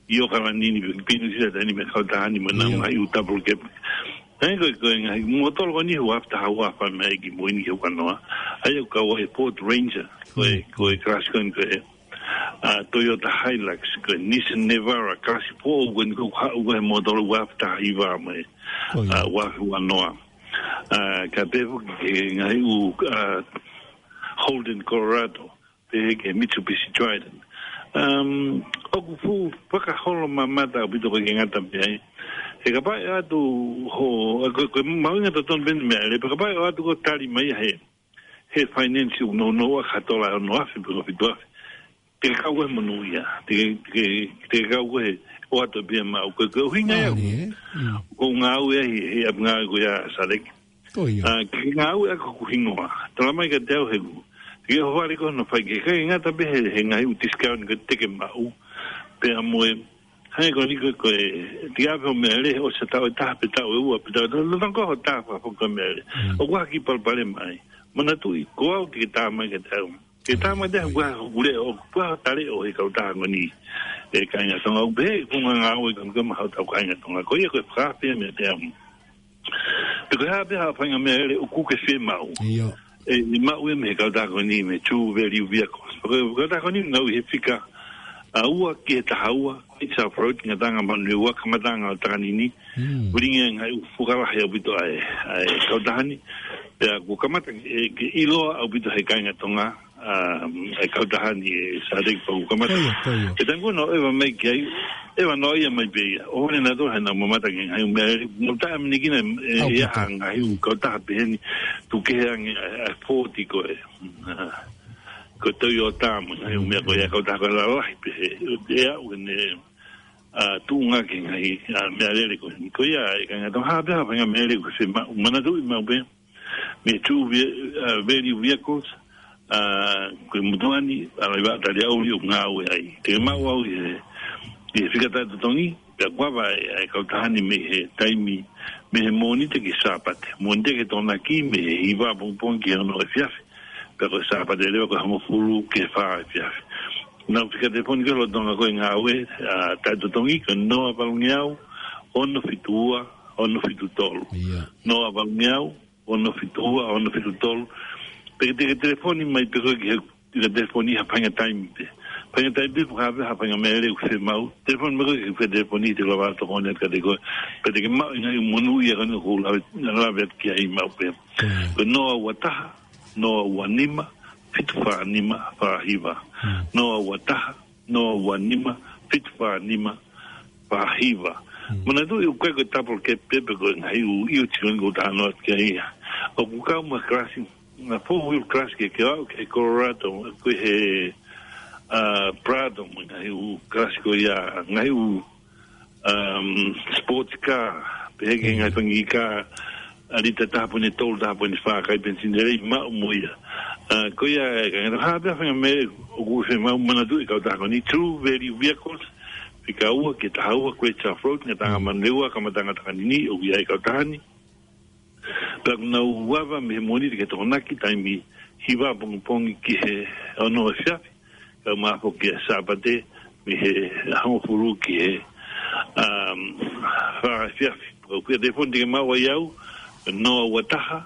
Speaker 5: io kala nini pinu sia tani me kautahani mo na mai u double cap ai ko ko ngai mo tol ko ni wa after wa fa me ki mo ni ko no ai ko wa Ford Ranger ko ko crash kon ko a Toyota Hilux ko Nissan Navara crash po when ko ha wa mo tol wa after iva me a wa wa no a ka pe ki ngai u Holden Colorado pe ke Mitsubishi Triton um o fu paka holo mamata bito ko ngata pe e ka pai atu ho ko maunga to ton ben me le ka pai atu ko tali mai he he financial no no ka tola no afi ko fito te ka we monuia te te te ka we o atu be ma ko ko hinga ko nga we he nga ko ya salek ah ki nga we ko hinga tola mai ka teo he ke ho ari ko no fai ke nga ta be he nga u discount ko te ke ma u pe amoe hai ko ni ko ko dia ko mele o se ta ta pe ta o pe ta no no ko ta fa ko mele o wa ki pal pale mai mana tu ko ki ta mai ke ta ke ta mai de wa gure o pa ta le o ka ta ngoni e ka nya so o be ko nga o ko ko ma ta ka nya to ko ye ko fra pe me te am pe ko ha be ha fa nga mele o ku ke fe ma o yo e ni ma u me ka ta ko ni me chu very vehicles ko ka ta ko ni no he fika aua ke ta aua it's a fruit nga tanga manu wa kamatanga tanini buringa ngai fukara he bito ai ai kautahani ya ku kamata ke ilo au bito he kanga tonga ai kautahani sa de ku kamata e tango no eva mai ke eva no ia mai be o ne na do hana mamata ke ai me no ta me ni ya ngai u kautah be ni tu ke ang forty ko ko Toyota mo ai me ko ya ko ta ko la ai pe ya un a tu nga ke ngai me ale ko ko ya ka nga to ha ba ba me le ko se ma mana tu ma be me tu very vehicles a ko mudani ala ba ta ya o nga o ai te ma o ai e fica ta to ni ya kwa ba ai ko ta ni me he taimi me mo ni te ki sapate mo nde ke tona ki me i va bon pon ki no fiafi pero sa pa de leo ko mo fulu ke fa pia na fica de pon que lo donga ko nga we ta to tongi ko no abalngiao ono fitua ono fitutol no abalngiao ono fitua ono fitutol pe de telefoni mai pe que de telefoni ha panga time panga time pe ha ha panga mele ku se mau telefon me que fe telefoni de lo va to con el que digo pe de que ma mo nu ia no ko la la vet que ai mau pe no wata no wanima fitfa nima fahiva no wataha no wanima fitfa nima fahiva mana do eu quero que tá porque pepe go ngai u eu tinha go da no que aí o buka uma classe na four wheel class que que que Colorado que é a Prado ngai u classe ko ya ngai u um sports car pege ngai pangika ali te tapu ni tol tapu ni fa kai bensinere ma moia ko ya ga ha ba fa me o gu se ma mana du ka ta ko ni two very vehicles fika u ke ta u ko cha fruit ni ta ma lewa ka ma ta ta ni o ya ka ta ni pa na u wa va me moni ke to na ki ta mi hi va pong pong ki he ono sia ka ma ko ke sa ba de mi he ha mo furu ki he um fa sia ko ke de fon de ma wa yau no wataha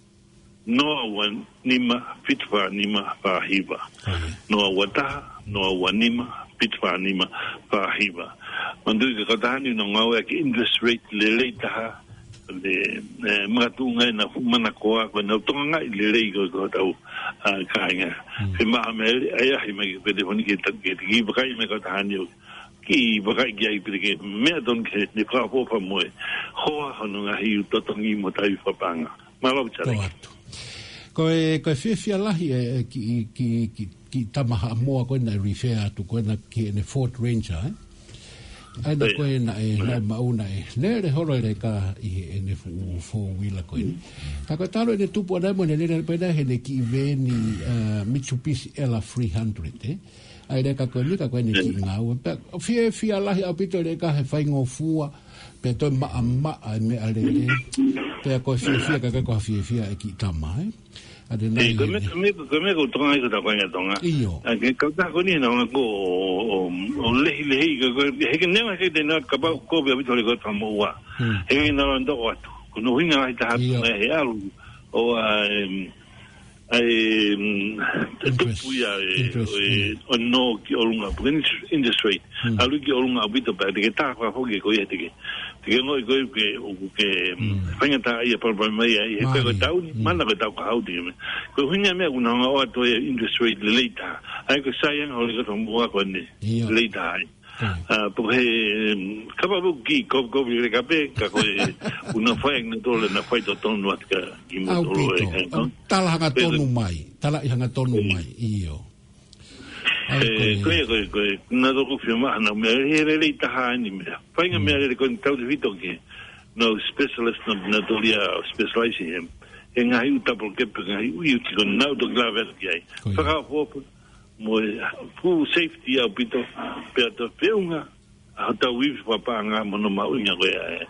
Speaker 5: no wan nima fitfa nima fahiva no wataha no wanima fitfa nima fahiva mandu ka tahani no ngawe ki interest rate le le taha le matunga na mana ko ko no tonga le le go go tau kainga se ma me ai ai me pe de foni ki ki ki ba kai me ka tahani ki ba kai ki pe me don ke ni ka po pa mo ho no nga hi to tongi mo tai fa panga malo chale
Speaker 2: ko e ko fi fi ala hi ki ki ki ki tamaha mo ko na refer to ko na ki ne Ford Ranger eh ai da ko na e na mauna e le le holo le ka i ne four wheeler ko ni ta ko talo ne tu po da mo ne le pe da he ne ki veni Mitsubishi L three hundred eh ai le ka ko ni ka ko ni ki nga o pe fi fi ala hi apito le ka he fai ngo fua pe to ma ma me ale le pe ko fi fi ka ko fi fi ki tamai ade na
Speaker 5: e come come come ko tonga ko ta ko nga tonga a ke ka ta ko ni na ko o le le ko he ke nema ke de na ka ba ko be bi tole ko ta mo wa he na ndo ko ko no hinga ta ha he alu o ai tupuia o no ki o lunga porque industry alu ki o lunga bito pa de ta fa ho ke ko ye te ke te no ko ke o ke fanya ta ia por por mai ai ko ko tau manda ko tau ka di ko hinga me una o to industry leita ai ko sai en ho ko mo ko ni leita ai ah porque kaba bu ki ko ko vi ka pe ka ko una foi na tole na foi to ton no ka i mo to
Speaker 2: tala nga tonu mai tala i nga tonu mai io
Speaker 5: eh ko ko ko na do ko firma na me re le ta ni me foi nga me re ko tau de vito que no specialist no na tolia specializing en ai uta porque porque ai u ti ko na do grave que ai fa ho mo full safety au pito per to peunga ata wi papa nga mono ma unya ko e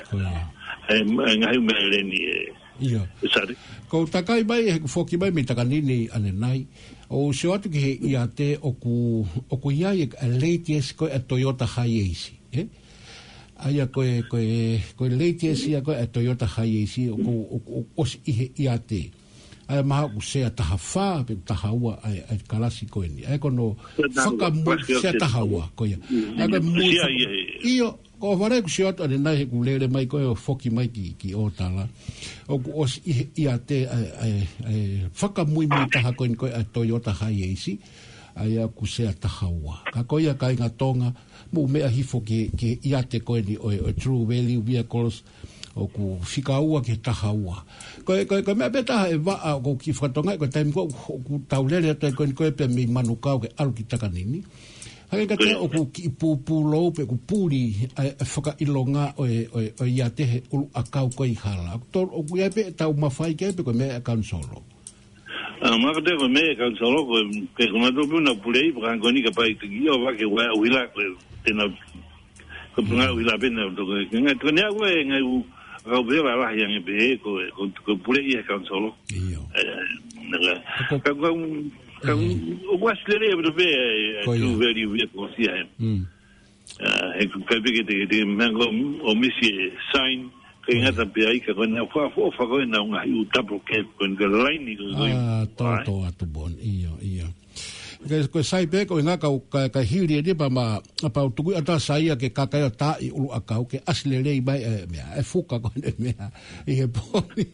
Speaker 5: nga hu mele ni
Speaker 2: ia
Speaker 5: sari
Speaker 2: ko takai bai e foki bai me takanini ane nai o se atu ki ia te o ku o ku ia e latest ko e Toyota Hiace eh aia ko ko ko latest ia ko e Toyota Hiace o o o ia te ai maha ku se atahafa pe tahawa ai ai kalasi ko ni ai kono faka mo se tahawa ko ia ai ko mo io ko vare ku se ata nei ku lele mai ko foki mai ki ki o tala o ku os ia te ai ai faka mo mo taha ko ni ko Toyota Hiace ai ku se tahawa ka ko ia kai ngatonga mo me ahi foki ke ia te ko ni o true value vehicles o ku fika ua ke taha ua. Ko ko ko me beta e va ko ki fatonga ko time ko ku taulele to ko ko pe mi manuka ke alu ki takanini. Hake ka te o ku ki pu pu lo pe ku puri e faka ilonga o o ia te u akau ko i hala. To o ku ia pe tau mafai ke pe ko me kan solo.
Speaker 5: Ah ma te ko me kan solo ko ke ko na do na pulei pa ko ni ka pai ki o va ke wa wila te na ko nga wila pe na to ke nga to ne agua nga Kau bela lah yang ibe ko ko pule ia kan solo.
Speaker 2: Iyo.
Speaker 5: Nela. Kau kau kau was lele be tu very weird ko sia. Mm. Ah, e ku ka be ke te mango o misi sign que ngata pe ai ka na fa fa fa ko na nga u tapo ke con the line ni ko.
Speaker 2: Ah, to to atu bon. Iyo, iyo. Ko sai pe ko nga ka ka hiri de pa ma pa tu ata sai ke ka ka ta i ulu akau ke aslele mai me e fuka ko me e po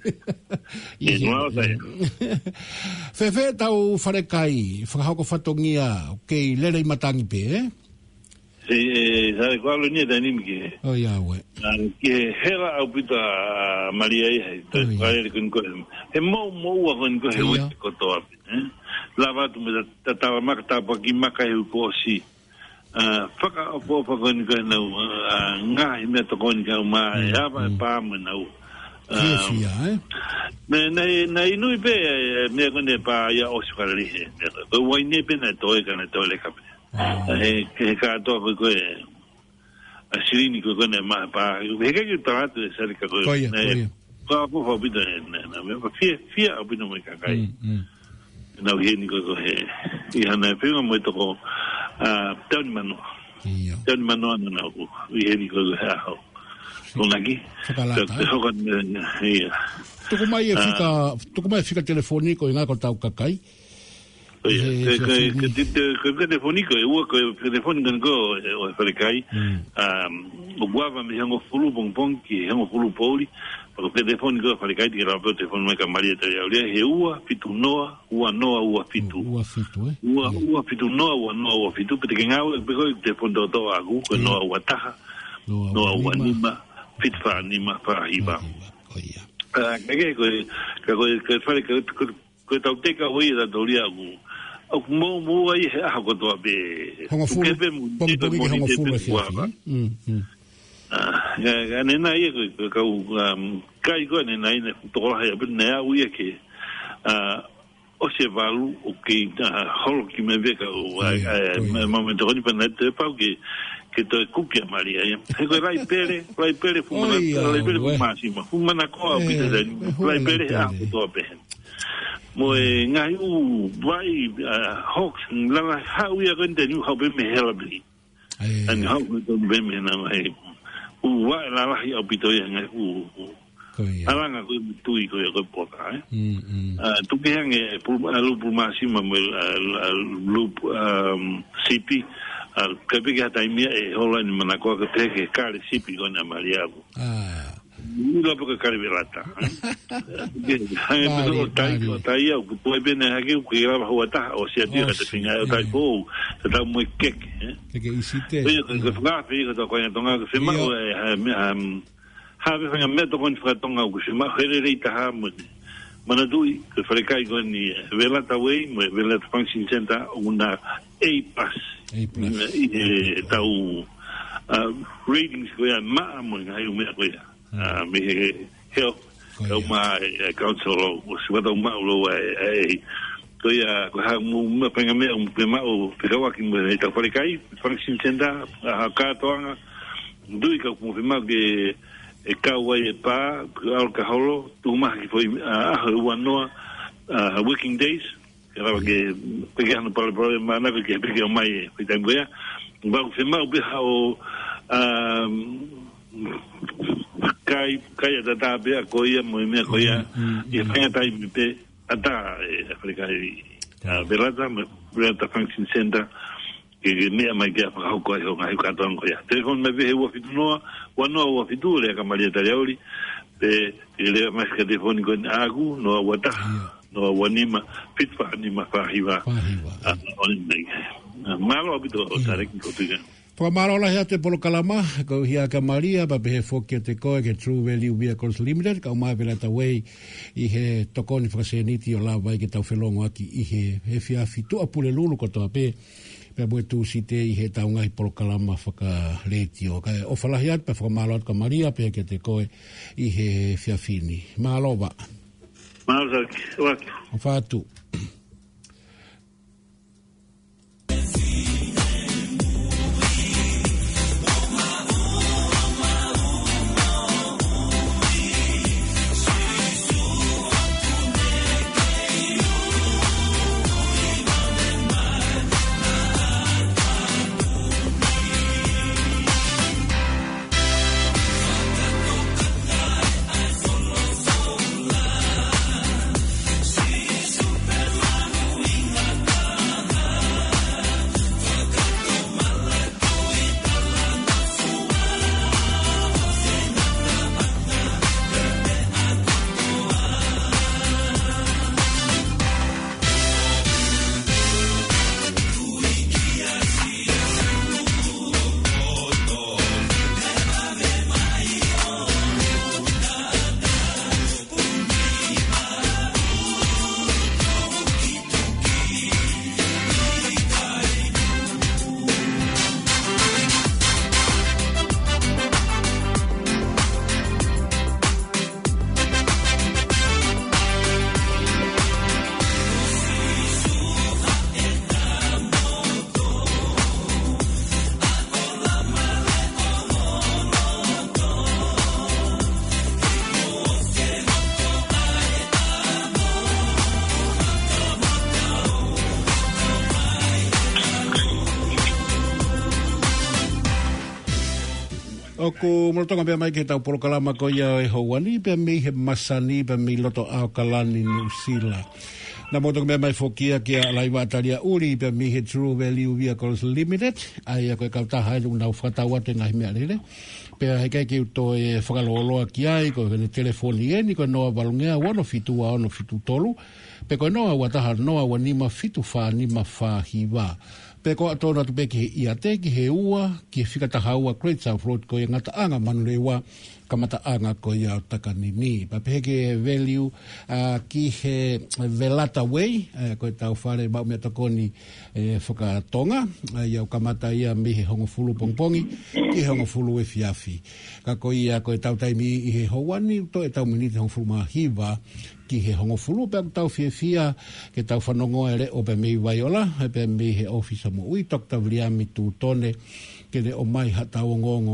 Speaker 5: e no sai
Speaker 2: fe fe tau fare kai fa ko fatongia ke lele matangi pe eh
Speaker 5: se sai ko lo ni da ni mi
Speaker 2: o ya we
Speaker 5: ke hera au pita Maria e to vai con ko e mo mo wa con ko he ko to eh lava tu me tata makta pa ki maka e ko si ah faka po pa con ko na nga i me to con ka ma ya pa pa me na
Speaker 2: eh
Speaker 5: me na na inu pe me con ne pa ya oscar li ko wai ne pe na to e ka na to le ka e ke ka to ko e asirini ko ne ma pa e ke ki ta te ser ka ko ne pa po po bi na na me pa fia fia o bi no me ka kai na hi ni ko he i hana pe mo to ko ah tan mano
Speaker 2: iyo
Speaker 5: tan mano na ko i ni ko ha ho ko lagi ko ko ia
Speaker 2: tu ko mai fica tu ko mai fica telefónico en algo tau kakai
Speaker 5: que que que que telefónico e o que telefónico go o fale kai ah o guava me hango fulu pong pong ki hango fulu poli o telefónico fale kai que rapor telefónico me camaria te aulia he ua fitu noa ua noa ua fitu
Speaker 2: ua fitu eh
Speaker 5: ua ua fitu noa ua noa ua fitu pe que ngau pe ko telefónico to agu ko noa ua taha noa ua nima fit fa nima fa hiba ah que que que que fale que que tau te ka hoi da tolia agu o mo mo ai ha ko to be
Speaker 2: hongo fu pongo pongi hongo fu le fia mm
Speaker 5: ah ga ne na ye ko ka kai ko ne na ne to la ya be ne au ye ke ah o se valu o ke hol ki me ve ka o momento ni pa net pa que que to cupia Maria e ko rai pere rai pere fu rai pere fu máximo fu mana ko a pite rai pere a to be mo e ngai u vai hawks la how we are going to new how be me helably and how we don't be me na mai u wa la la hi opito ya ngai u ala nga ko tu i ko ko poka eh ah tu ke nge pu lu pu masima mo lu C P al ke be ga tai mi e hola ni mana ko ke te ke kale C P ko na mariago ah ni lo porque kale velata ai pero tai ko tai au ko be na ke ku ira ba huata o sia dia te pinga o tai ko ta mo kek eh
Speaker 2: ke isite
Speaker 5: ko ko fa fi ko ko na tonga ke ma um have a meto con fratonga ko se ma herere ta ha mo mana dui ke frekai ko ni velata way mo velata function center una A plus A plus e tau ratings ko ya ma mo ngai me ko ya me help help my council o se va ma lo e ko ya ko ha mo me penga me un pema o pe ka ki mo ta frekai function center ka toanga dui ka mo pema ke e kaua e pā, al ka holo, tu maha ki foi aha uanoa, working days, ke rawa ke peke hana pale pale mana ke peke o mai e tai moea, ba se mau beha o kai kai ata ta bea koia mo me koia e fanga tai me pe ata e Afrika e belata me belata function center ke me mai ke fa ko ho ngai ka ton ko ya telefon me ve wo fitu no wa no wo fitu le ka malia tariauri e le mas ka telefon ko agu no wa ta no wa nima pitfa nima fa hiwa on nei malo bito o tare ki ko tuga
Speaker 2: po malo la hate polo kalama ko hia ka malia ba be fo ke te ko ke True Value Vehicles Limited ka ma vela ta way i he tokoni fraseniti o la vai ke tau felongo aki i he he fia fitu apule lulu ko to pe pe mo tu site i he taunga i polo kalama whaka leitio. Ka o whalahiat pe whakamalo ka Maria pe ke te koe i he whiawhini. Malo ba?
Speaker 5: Malo zaki, waki.
Speaker 2: O whātu. O ko molotonga pia mai ke tau polo kalama ko ia e houani pia mi he masani pia mi loto ao kalani Nusila. Na motonga pia mai fokia kia laiwa ataria uri pia mi he True Value Vehicles Limited. Ai a koe kautaha e unau whakataua te ngahi mea rere. Pia he kei ki uto e whakaloloa ki ai ko vene telefoni e ni ko noa walungea wano fitu wa ono fitu tolu. Pe ko noa wataha noa wa nima fitu wha nima wha hiwa. Pe ko atona tu peke ia te ki he ua ki whika tahaua Great South Road ko ia ngata anga manurewa kamata anga ko ia takanini. Pa peke value uh, ki he velata way uh, ko tau whare mau mea takoni uh, whakatonga uh, iau kamata ia mi he hongofulu pongpongi ki he hongofulu e fiafi. Ka ko ia ko tau taimi i he houani to e tau miniti hongofulu mahiwa ki he hongofulu pe tau fia fia ke tau whanongo ere o pe mei waiola e pe mei he ofisa mo ui Doctor Viliami tu tone ke ne o mai hata o ngongo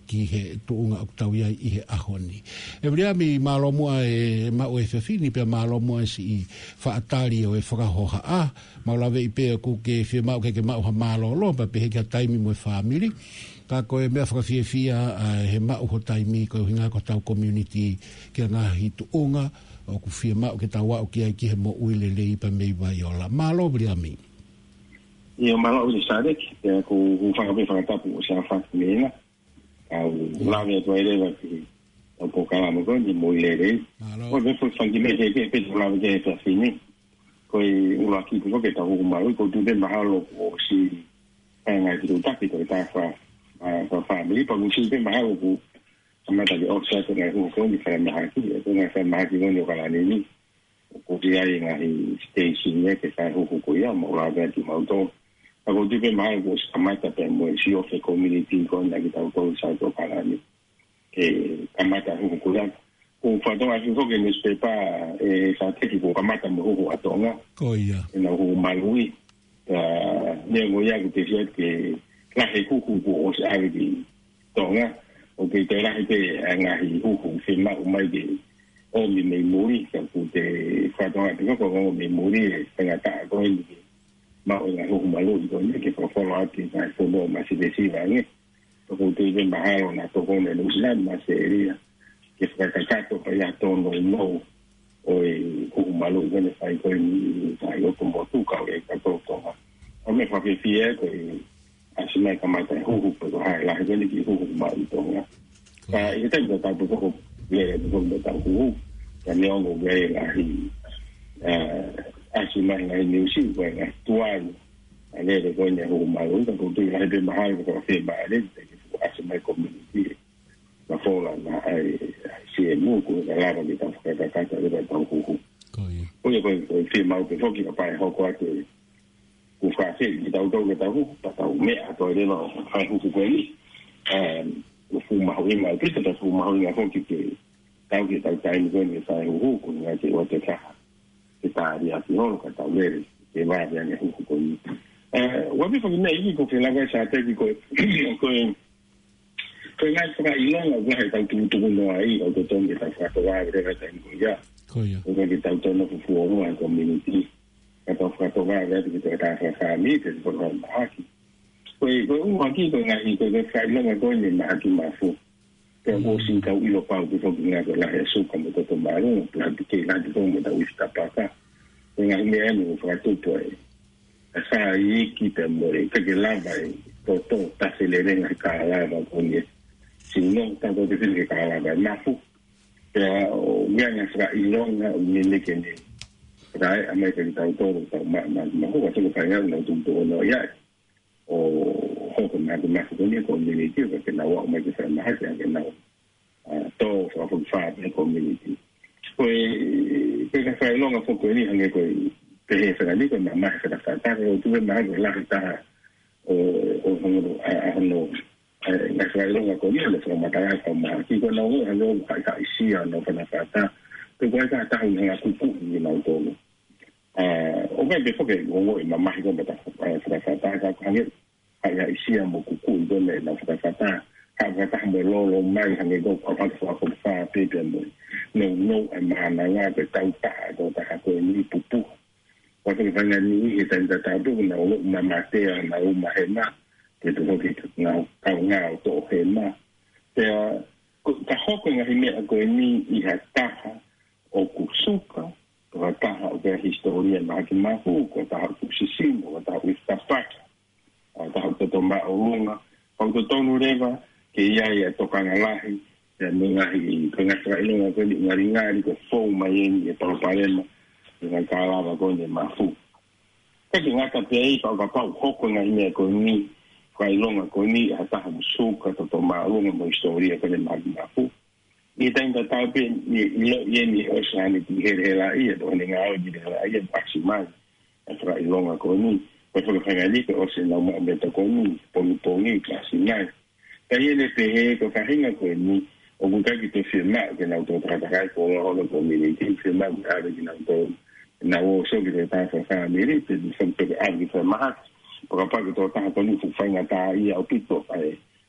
Speaker 2: ki he tuunga o tau ia i he ahoni. E vrea mi malomua e mau e whiawhini pia malomua e si i whaatari o e whakahoha a, maulawe i pia ku ke whia mau ke ke mau ha malolo, pa pe he kia taimi mo e whamiri, ka koe mea whakawhiawhia he mau ho taimi ko hinga ko tau community kia ngā hi tuunga, o ku whia mau ke tau wau kia ki he mo uile le ipa mei vai ola. Malo vrea mi.
Speaker 6: Ia malo uile sarek, ku whakawe whakatapu o sa whakamena, au lawe atu aere wa ki au po kalama koe ni mo ile rei. Koe befo whangime he ke peto lawe ke he whini. Koe ula ki puko ke tahu umaru, ko tupe mahalo o si ngai ki tu taki koe ta wha wha family, pa kusi pe mahalo ku amata ki oksa ko ngai hu ko ni wha mahaki, e ko ngai wha mahaki ko ni o kalani ni. Ko ki ai ngai station ne ke wha hu ko ia, ma ula wea ki mauto. Ako tupe mahalo ko kamata pe mo si o fe community ko na ki tau tau sa to kalani. Ke kamata hu ko ia. Ko whatonga ki ko ke newspaper e sa teki ko kamata mo hu atonga.
Speaker 2: Ko ia.
Speaker 6: E na hu malui. Ne ngo ia ki te fiat ke lahe huku ko o se awe ki tonga. O ke te lahe te ngahi huku se mau mai ke o mi mei muri. Ka ku te whatonga te koko o mi muri e tenga taa ko hindi ki mau ngā huku malui ko ne ke follow up ki ngai whono ma si desi wange. O ku te iwe mahalo na toko ne nusilan ma se eria. Ke whakakato pa ia tono no o e huku malu i gane whai koe ni tai o kumbo tuka o e kato tonga. O me whakewhia koe asimai kamata e huku pe ko hae lahe gane ki huku malu tonga. Ka i te tau tau toko lere te toko tau huku. Ka neongo gare lahi asimai ngai niusi koe ngai tuari. A lere koe ne huku malu. Ka kutu i lahe pe mahalo ko whai maare. Asimai community. Na fola na ai si e muku na lava ki tau whakakakata e rei tau huhu. Koe koe koe whia mau te whoki ka pai hoko atu ku whakase ki tau tau ke tau huhu, pa tau mea ato e rewa o whai huku koe ni. O fu mahu ima, pita ta fu mahu inga whoki ke tau ke tau taini koe ni whai huhu, ko nga te o te kaha. Ke tāri ati holo ka tau lere, ke wāri ane huku koe ni. Wapi whaki nei i ko whenaka sa teki koe, koe Koe ngai whaka ilonga wahe tau tukutuku noa i o te tongi tau whakatoa e rewa taimi ko ia.
Speaker 2: Ko ia.
Speaker 6: Koe ki tau tono fufu o noa e community. Ka tau whakatoa e rewa ki te tāwha whami te te whaka mahaki. Koe koe umaki koe ngai koe koe whaka ilonga koe ni mahaki mafu. Koe o si tau ilo pau ki toki ngā koe lahe suka mo toto maru. Plati kei lati koe mo tau isi tapaka. Koe ngai mea enu whakatupo e. E wha i ki te mo e kake lava e toto tase le renga ka lava koe ni e. Sino tanto te whine ke kāwaka mafu. Pea o mianga whaka ilonga o mene ke ne. Rai, a mai kari tau toro tau mahu, a toko kai ngau nau tumto o noa iai. O hoko nā te mafu kone ko mene tio, ka ke nau au mai ke whaka mahake a ke nau. Tō whaka whaka ko mene tio. Koe, koe ka whaka ilonga whako ni hange koe pehe whaka ni koe ma mahe whaka whaka. O tuwe mahe koe lahi taha o hongoro a hono. Ngai whailonga ko ni le whakamatanga ko maa. Ki ko nau ngā nau kai ka isia no whanawhata. Ko koe ka tahu nga kupu ni nau tōnu. O kai te whake ngongo i mamahi ko mata whanawhata. Ka hange kai ka isia mo kuku i dole na whanawhata. Ka whakataha mo lolo mai hange ko kwa whaka whaka whaa pepe mo. Nau nau e mahana ngā te tau taha ko taha ko e ni pupu. Waka ki whanga ni i te tatu na o mamatea na o mahena. Ke te hoki ngau kau ngau tō he mā. Pea, ka hoko ngahi mea koe ni i ha taha o kusuka, ko ha taha o kia historia maha ki mahu, ko taha o kusisimu, ko taha o istapaka, ko taha o toto maa o runga, ko to tonu rewa, ke iai e tokanga lahi, e me ngahi, ko ngahi wha ilunga koe ni ngari ngari, ko fōu mai eni e tau parema, e ngai kālawa koe ni mahu. Kaki ngaka te ei, pau ka pau hoko ngahi mea koe ni, kai longa ko ni a taha musuka to to maalunga mo historia ko le magi mafu. Ni tainga tape ni lo ye ni o sani ki here hela ia to ni ngao ni hela ia paksi mai. A fra ilonga ko ni ko to ka ngali ko se na mo beta ko ni poni poni klasi mai. Ta ye le pe he ko ka hinga ko ni o buka ki te firma que na auto trabajar ko o lo community firma ka de na auto na o so que ta fa family te son pe algo fa mai. Porque para que todo está con un faina ta ia o pito ai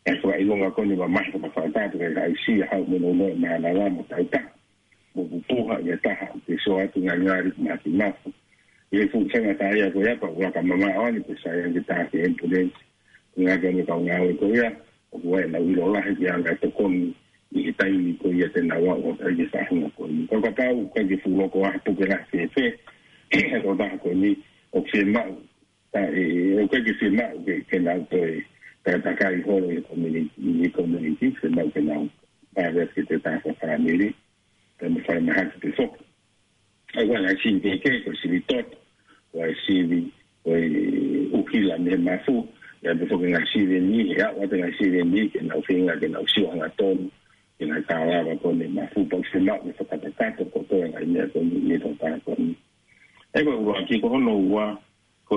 Speaker 6: e fo ai longa ko ni ma mai ma fa ta te ai si ha mo no no ma na la mo ta ta mo bu po ha ya ta ha te so atu nga ngari ma ti ma fu e fu changa ta ya ko ya pa wa ka mama ani pe sa ya ta ke en pulen nga ga ni ka nga ko ya o wa na wi lo la he ya nga to kon i tai ni ko ya te na wa o ta ya sa nga ko ni ko ka pa u ka ge fu lo ko ha pu ke la se fe ko da ko ni o se ma ta e o ka ge se ma ke ke na to e ta ta ka i ho le community ni community se ma ke na pa ver que te ta fa family te me fa ma ha te so ai wa na sin ke ke ko si vi tot wa si vi o u ki la me ma fu ya de so que na si vi ni ya wa te na si vi ni que na finga que na si wa na ton que na ka la ba ko ni ma fu po se ma ni fa ta ta ko to en ai ne ko ni to ta ko ni e ko wa ki ko no wa ko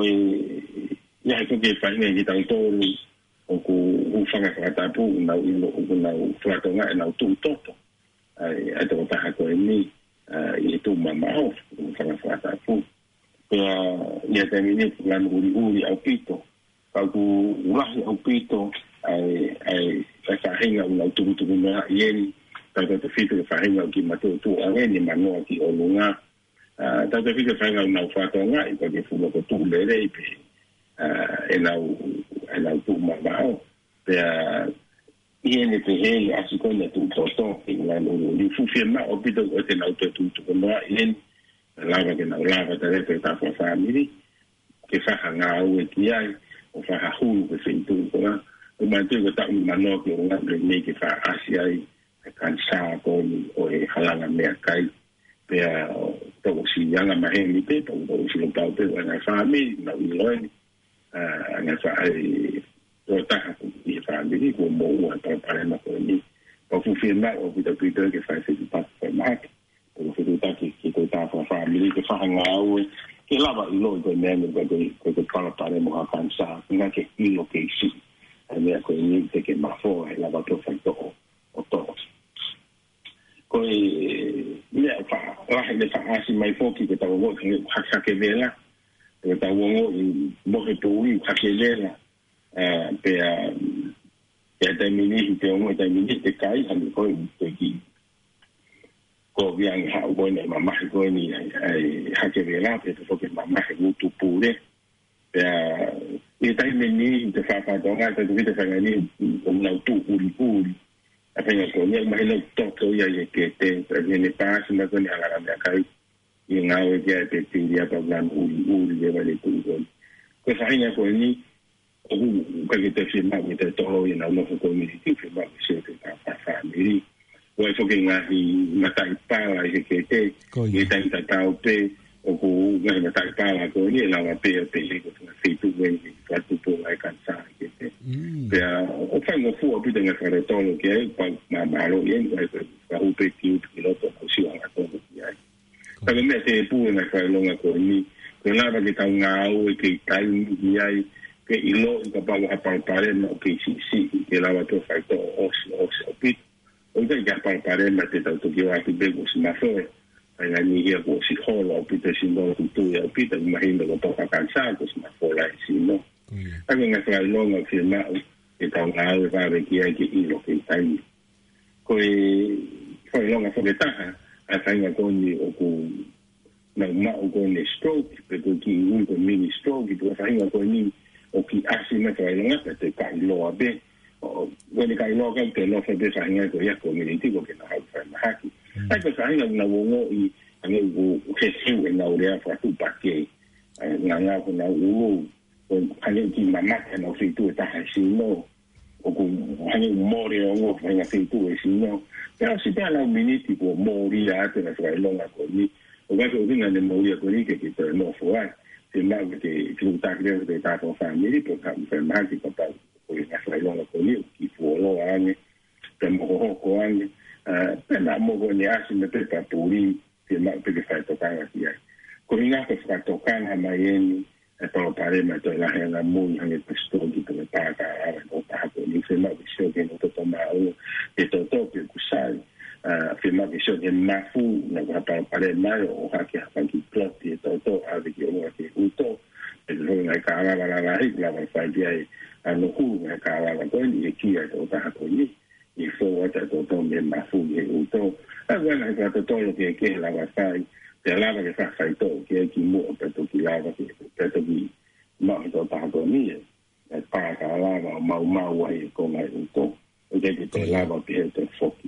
Speaker 6: ya ko ke fa ni ki ta to o ku u fa ka ta pu na u no u na u fa to nga na tu to to ai a to ta ko ni i tu mama o fa fa ta pu ya ya te ni la uri uri au pito ka ku ulahi au pito ai ai fa hinga una tu tu na yen ta ta fito fa hinga ki ma tu tu a ni ma no ki o lunga ta ta fito fa hinga una fa to nga i ko ke fu ko tu le le pe e na e na tu mama o pe iene pe he asi ko na tu to to na no ni fu firma o pito o te na tu tu tu na yen lava que na lava te te ta fa family que fa nga o ki ai o fa ha hu que se tu ko na o ma te ko ta un mano que o nga ni que fa asi ai kan sa ko ni o e halanga me kai pe to si yanga ma he ni pe to si lo pa pe na family na i lo ni a nga fa ai to ta ko ni family ko mo o ta para na ko ni o fu firma o vi da pito que fa se pa fa ma o fu ta ki ki ko ta fa family que fa nga o que lava i lo ko me me ko ko ko para para mo ha kan sa nga ke i lo ke si a me ko ni te ke ma fo e lava to fa to o to ko e me fa la le fa asi mai fo ki ke ta wo ke ha ka ke vela e ta wo mo ke to wi ha ke vela eh pe a ya te mini te o te mini te kai ani ko te ki ko vian ha o ne mama ko ni ai ha ke vela pe to ke mama ke tu pure pe e tai mini te fa fa do ga te te fa ni o na tu uri uri a pe ko ni ma hele to to ya ye ke te pe ni pa si ma ko ni ala me kai y nga o ya te te ya pa plan uri uri de vale tu ko ko fa ni ko ni o ka ke te firma ni te to y na no ko community firma se te ta fa family o eso que nga hi na tai pa la que te y ta ta ta o pe o ko nga na tai pa la ko ni la va pe pe ko na fi tu we ka tu po ai kan sa que te pero o fa no fu o pe nga fa to lo que pa ma ma lo yen ko ka o pe ti piloto ko si nga to ya ta me te pu na fa lo nga ko ni ko na va que ta nga o que tai ni ai que ilo ka pa wa pa pare no que si si que la va to fa to o o o pe Oiga, ya para parar la teta autoridad aquí vemos más hoy. Hay la niña con si jola, o pita si no cultura, o pita imagino que toca cansado, pues más hola si no. Hay una frase al final que está una ave va a que hay que ir lo que está ahí. Que fue longa sobre taja, hasta una coñi o con na ma o con stroke, pero que un con mini stroke, y pues hay una coñi o que así me trae longa, pero te cae lo a ver. When ka ilo ka te no fa be sa nga ko ya community ko ke na ha fa ma haki ai ko sa nga na wo ngo i ane wo ke se we na o ya fa tu pa ke nga nga ko na wo ko ane ki ma ma ka no fi tu ta ha si no o ko ane mo re o ngo fa nga fi tu e si no pero si ta la community ko mo ri ya te na fa ilo nga ko ni o ga ko ni na mo ri ko ni ke ke te no fo ai se ma ke tu ta ke de ta fa family ko ka fa ma ki ko ta ko na fa ilo nga ko ni ki fo lo ane te mo ho ko ane pe na mo ko ni asi me pe pa puri te ma pe ke fa to ka ya ko ni na ko fa to ka na ma yen e to pare ma to la hela mo ni ane pe sto ki te pa ka ara ko ta ko ni se ma ke sho ke no to to ma o e to to ke ku sai fe ma ke sho ke ma fu na ka pa pare ma o ha ke ha ki plot e to to a de ke o ke u to e lo na ka kala la la i la va sai dia ano ku me kala la ko ni ki ai to ta ko ni i fo wa ta to to me ma fu ni u to a wa na ka to to lo ke ke la va sai te la va ke fa sai to ke ki mo pe to ki la va ke pe to ki ma to ta ko ni e pa ka la va ma ma wa i ko mai u to o ke ki te la va pe te fo ki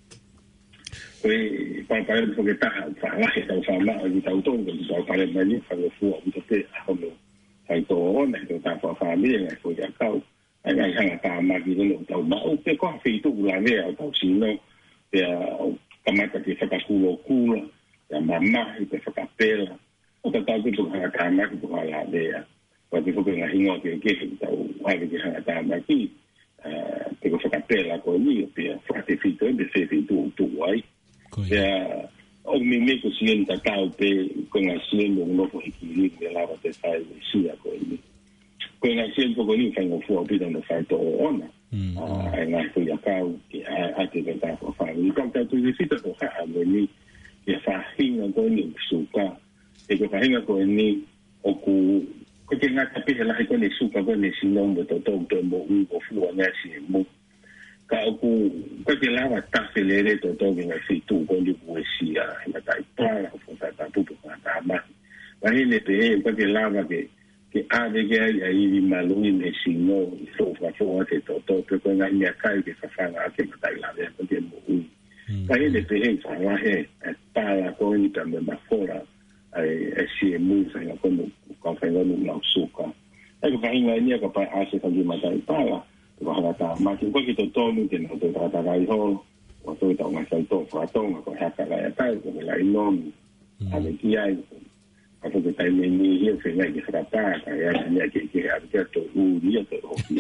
Speaker 6: e pa pa le porque ta fa la que ta fa ma y ta auto que ta pa le mai fa le fu o te a lo sai to ne to ta fa fa mi ne fo ya ka ai ai ha ta ma ki no ta ma o te ko fi tu la ne o ta si no ya ta ma ta ki fa ka culo culo ya mamma y te fa ka pela o ta ta tu ha ka ma ki tu la de ya o te fo que na hingo que que ta o ai que ha ta ma ki eh te ko fa ka pela ko ni pe fa te fi to de se fi tu tu ai ya o mi me ko sienta tau pe con haciendo un nuevo equilibrio de la base sai sia ko ni con haciendo ko ni fango fu opi no falto ona ah en la ya kau que a te da ko fa ni con ta tu visita to ha ni ya fa hinga ko ni suka e ko fa hinga ko ni o ku ko te nga ta pe la ko ni suka ko ni silombo to to to mo u ko fu na si mo ka ku ko te lava ta felere to to nga si tu ko di poesia na tai para ko ta ta tu ko ta ma va ne pe ko te lava ke ke ave ke ai di maluni ne si no so fa so te to to ko nga nya kai ke fa fa na ke ta la de ko te mo va ne pe fa la he para ko ni ta me ma fora ai e si e mu sa ko no ko fa no no suka e ko fa nga ni ko pa ase ka di ma tai para wa ta ma ki ko ki to to ni te no to ta ta ai ho wa to ta ma sai to fa to ma ko ha ka la ta ko la no a le ki ai a to ta ni ni hi fe na ki fra ta ka ya ni ki ki a ke to u ni to ho ki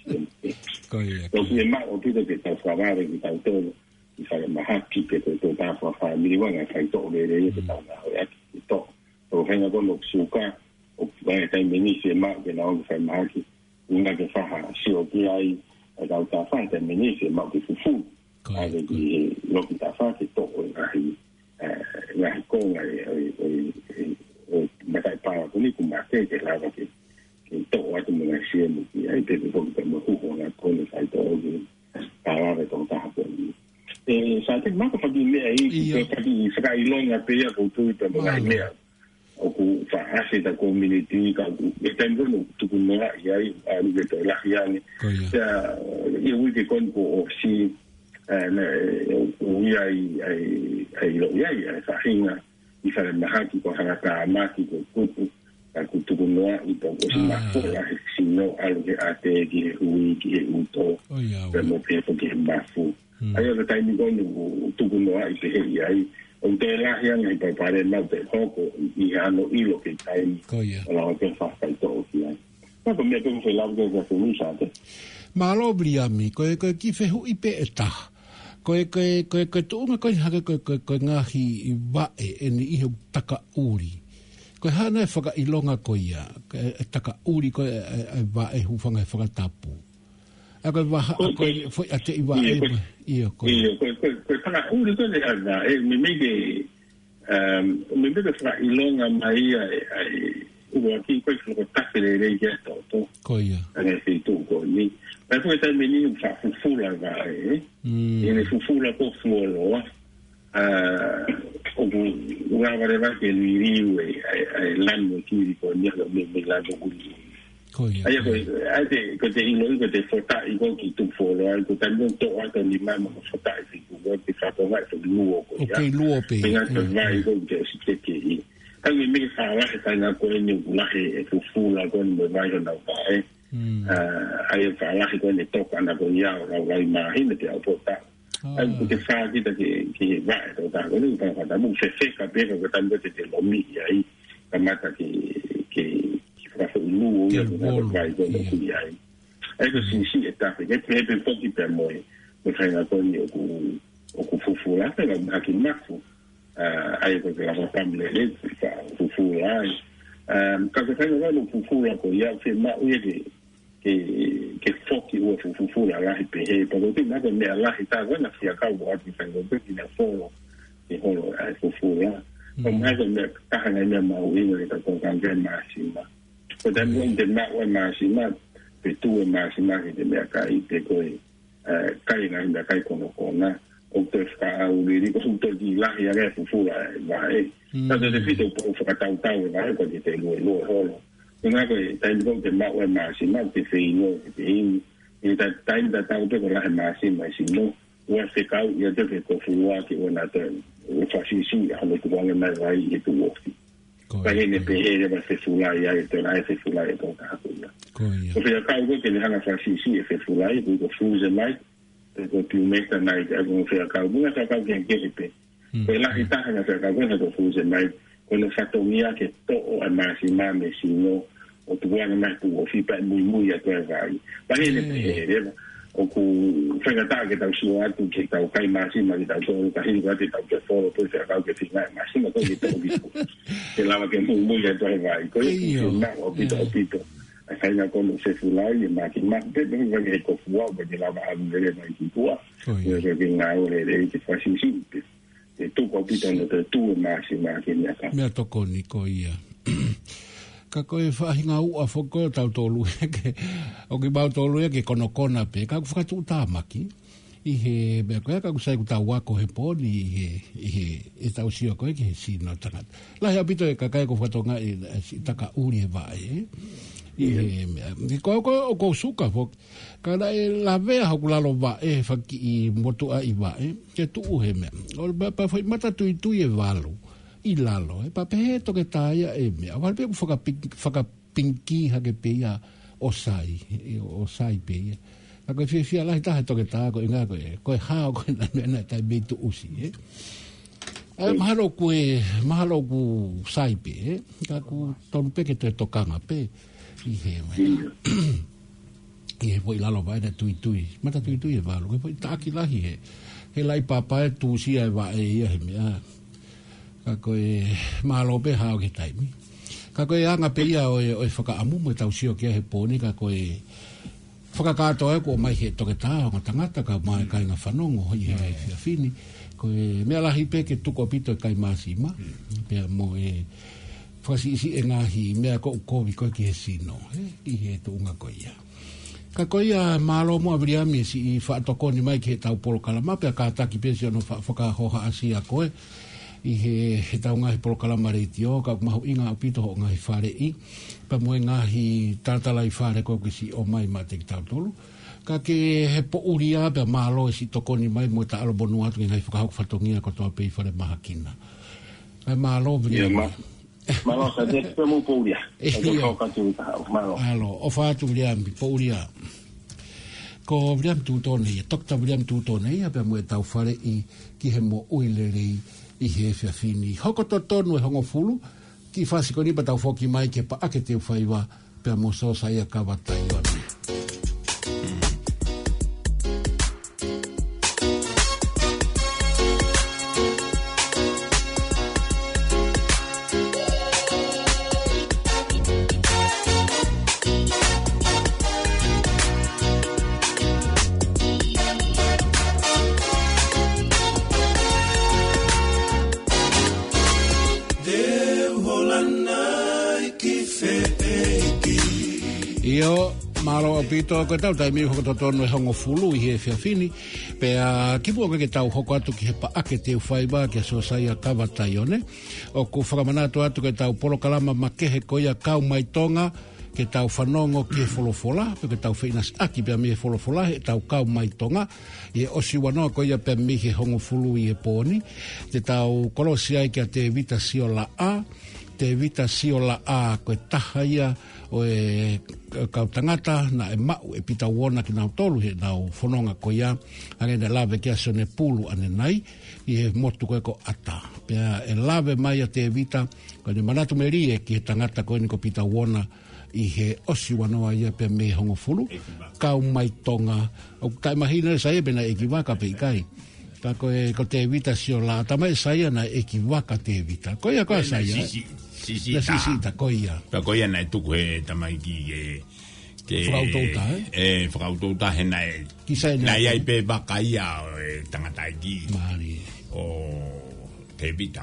Speaker 6: ko ya to ki ma o ki to ke ta fa va ki ta to ki fa ma ha ki ke to to ta fa fa mi wa na sai to le le ki ta na ho ya ki to to he na ko lo su ka o ba ta ni ni se ma ke na o fa ma ki una che fa si o che hai da ta fa te menise ma che fu fu ai di lo che ta fa che to ai eh la con ai ai ma dai pa con ni con ma che che la che che to a tu me si mo che ai te ko te mo ku na con ni sai to che para de to ta ko ni e sa te ma ko fa di me ai che fa di fra i longa pe ya ko tu te mo ai me o ku fa ase da community ka e tengo no tu no ya a ni de la ya ni ya e wi ke kon ko si na o ya ai ai lo ya ya sa hinga i fa na ha ki ko ha ka ma ki ko ku ka ku tu no i to ko si ma ko la si no algo que ate ki wi ki u to pe mo pe ko ki ma fu ayo da tai ni ko no tu no ai pe ya ai o te la ya ni pa pare na te hoko i ano i lo ke tai la o te fa kai to ki ai pa ko me ko fe la de ga su sa te
Speaker 2: ma lo bria mi ko ko ki fe hu i pe eta ko ko ko ko tu nga ko ha ko ko ko nga hi va e ni i taka uri ko ha na fa ka i longa ko ia taka uri ko va e hu fa nga fa tapu ako va ko foi ate i va e io ko
Speaker 6: io ko ko ko na uri ko le ada e mi me de ehm mi me de fra i longa mai ai uno aquí ko ko ta le le ya to to
Speaker 2: ko ia
Speaker 6: ane si tu ko ni ma ko ta me ni fa fu fu la va e e ne fu fu la ko fu lo eh o una va che li riwe ai l'anno che ko ni lo me me la do aia ko ate ko te ino ko te fota i ko ki tu folo ai ko tanto to ato ni mama ko fota i ku ko te fa to vai to luo ko ya
Speaker 2: okay luo pe
Speaker 6: ina to vai ko te si te ki i ai mi fa la ta na ko ni la e fu fu la ko ni vai na ta e ai fa la ko ni to ka na ko ya la la ma hin te au fota ai ko te fa ki ta ki ki vai to ta ko ni fa ta mu se se ka pe ko tanto te lo mi ai kamata ki ki fa lu ya no vai con lo che hai e così si è stato che per pochi per noi lo fai na con io ku o ku fu fu la per ma che ma fu eh ai che la famiglia le fa fu fu la ehm cosa fai no lo fu fu la con ya che ma io che che che fochi o fu fu la la pe e per te ma che me la sta guarda si a cavo a ti fai con te na solo e holo ai fu fu la come ha che me sta na mia ma io che sto con che massima ko dan mo de ma wa ma si ma pe tu ma si ma ke me ka i te ko e kai na inda kai kono kona o te ska u ri ko su to di la ya ga fu fu la va e ta de fito po fa ta ta va ko di te lo lo ho nga ko ta ndi ko te ma wa ma si ma te fe no te in e ta ta inda ta u te ko la ma si ma si no wa se ka ya te ko fu wa ki ona te o fa si si ha no ko nga mai vai e tu wo ka ne pe e ba se fu la ya e te la se fu la e ko ka ko ya ko ya ka u ke ne ha fa si si e se fu la e ko fu ze mai ko tu me ta nai ka ko fa ka u nga ka ke ke pe ko la ita ha ka ka ko fu ze mai ko le fa to mia ke to o ma si ma me si no o tu wa na tu o fi pa muy muy a to vai pa ne pe e o ku fenga ta ke ta su atu ke ta kai ma si ma ta to ka hi ga te ta ke foro to se ka ke fi na ma si ma to ke to bi ke la ke muy muy a to vai ko na o pito o pito a sai na ko se fu la e ma ki ma te de ga ke ko fu wa ke la ba a de ma ki tu wa e ke nga o le de ke fa si si e tu ko pito no te tu ma si ma ke na ka
Speaker 2: me to ko ni ko ia ka koe whahinga ua whoko tau tōlu ke o ki mau tōlu ke kono kona pe ka ku whakatu tāmaki i he mea koe ka ku sai ku tau wako he pōni i he i he e tau sio koe ke he sino tangata lahi apito e ka kai ko whatonga e taka uri e vae i he mea ki koe koe o kou suka fok ka na e la vea haku lalo vae whaki i motua i vae ke tuu he mea o pa whai mata tui tui e valu i lalo, e pa pehe toke taia e mea. Wale pe ku whakapinki hake peia o sai, o sai peia. Ka koe fia fia lahi tahe toke taia ko inga koe, koe hao koe na mena tai meitu usi, e. E mahalo koe, mahalo ku sai pe, e. Ka ku tonu peke te tokanga pe, i he mea. I he po i lalo vai na tui tui, mata tui tui e valo, koe po i taaki lahi he. He lai papae tūsia e va e ia he mea. Ka koe mahalope hao ke taimi. Ka koe anga pe ia o e whakaamu mo tau sio kia he pōni, ka koe whakakato e ko mai he toke tā o tangata ka mai kai ngā whanongo i he whiawhini. Koe mea lahi pe ke tuko pito e kai māsima. Pea mo e whasi isi e ngahi mea ko ukovi koe ki he sino. I he tu unga koe ia. Ka koe ia malo mo avriami si i whaatokoni mai ki he tau polo kalama. Pea ka taki pesi ano whakahoha asia koe. I he, he tau ngahi polo kalama reiti o, ka mahu inga o pito ho ngahi whare i, pa mue ngahi tātala i whare ko kisi o mai ma te ki tau tolu. Ka ke he po uri a, pia malo e si tokoni mai, mo ta alo bonu atu ki ngahi whakahau whatongia ko toa pei whare mahakina. Ka malo vini.
Speaker 6: Yeah, ma, malo sa te pe mo po uri a. Alo,
Speaker 2: o whaatu vriambi, po uri a. Ko vriam tūtone ia, tokta vriam tūtone ia, pia mue tau whare i ki he mo uile rei, i he whiawhini. Hoko to tonu e hongo fulu, ki whasiko nipa tau whoki mai ke pa ake te uwhaiwa, pia mo so sa ia kawatai wane. Pito ko tau tai mi hoko tonu e hongo fulu i he whiawhini pe a kipu o ke tau hoko atu ki he pa ake te uwhaiba ki a so saia kawatai one o ku whakamanatu atu ke tau polo kalama ma kehe koia kau mai tonga ke tau whanongo ki he wholofola pe ke tau whinas aki pe a mi he wholofola he tau kau mai tonga i e osi wanoa koia pe a mi he hongo fulu i he pōni te tau kolosi ai ki a te vita sio la a te vita sio la a koe taha ia o e kau tangata na e mau e pita wona ki nau tolu he nau whanonga ko ia ane ne lave kia so ne pulu ane nai i he motu koe ko ata pia e lave mai a te vita ko ne manatu me rie ki he tangata koe ni ko pita wona i he osi wanoa ia pia me hongo fulu kau mai tonga o kai mahina sa e bena e kiwaka pe ikai ka koe ko te vita sio la tamai sa ia na e kiwaka te vita ko ia koe sa ia
Speaker 4: si si
Speaker 2: si si ta koia
Speaker 4: ta koia na tu e tamai ki e ke
Speaker 2: frautota
Speaker 4: eh frautota he na
Speaker 2: ki sai
Speaker 4: na ia pe bakaia tangata ki
Speaker 2: mari
Speaker 4: o te vitam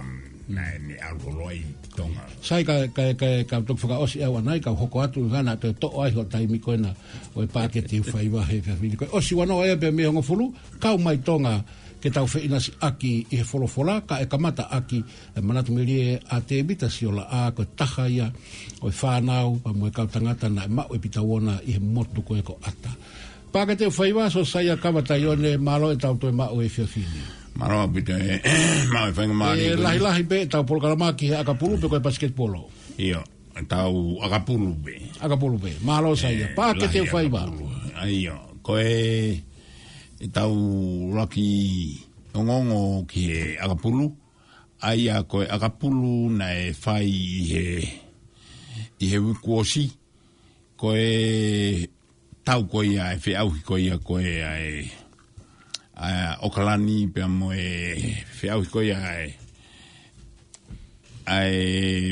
Speaker 4: Nai ni aloloi tonga.
Speaker 2: Sai ka ka ka ka tok faka osi awa nai ka hoko atu ngana te to ai ho tai mi koina o pa ke te fai wa he fa ko osi wano e be me ngo fulu ka mai tonga ke tau fe ina aki e folo fola ka e kamata aki e manatu meri a te bita siola a ko taha ia o fa nau pa mo ka tangata na ma o pita wona i motu ko e ko ata. Pa ke te fai wa so sai ka bata yone malo e tau to ma o e fiafini.
Speaker 4: Maro pita e ma fanga mari.
Speaker 2: E lahi lahi be tau polo kalamaki Akapulu pe ko basketball.
Speaker 4: Io, tau Akapulu be.
Speaker 2: Akapulu be. Malo sai pa ke te fai ba.
Speaker 4: Io, ko e tau rocky ongongo ki Akapulu. Ai a ko Akapulu na e fai he i he wikuosi. Ko e tau ko ia e fe au ko ia ko e ai a uh, Okalani pe mo e fe au ko ia ai ai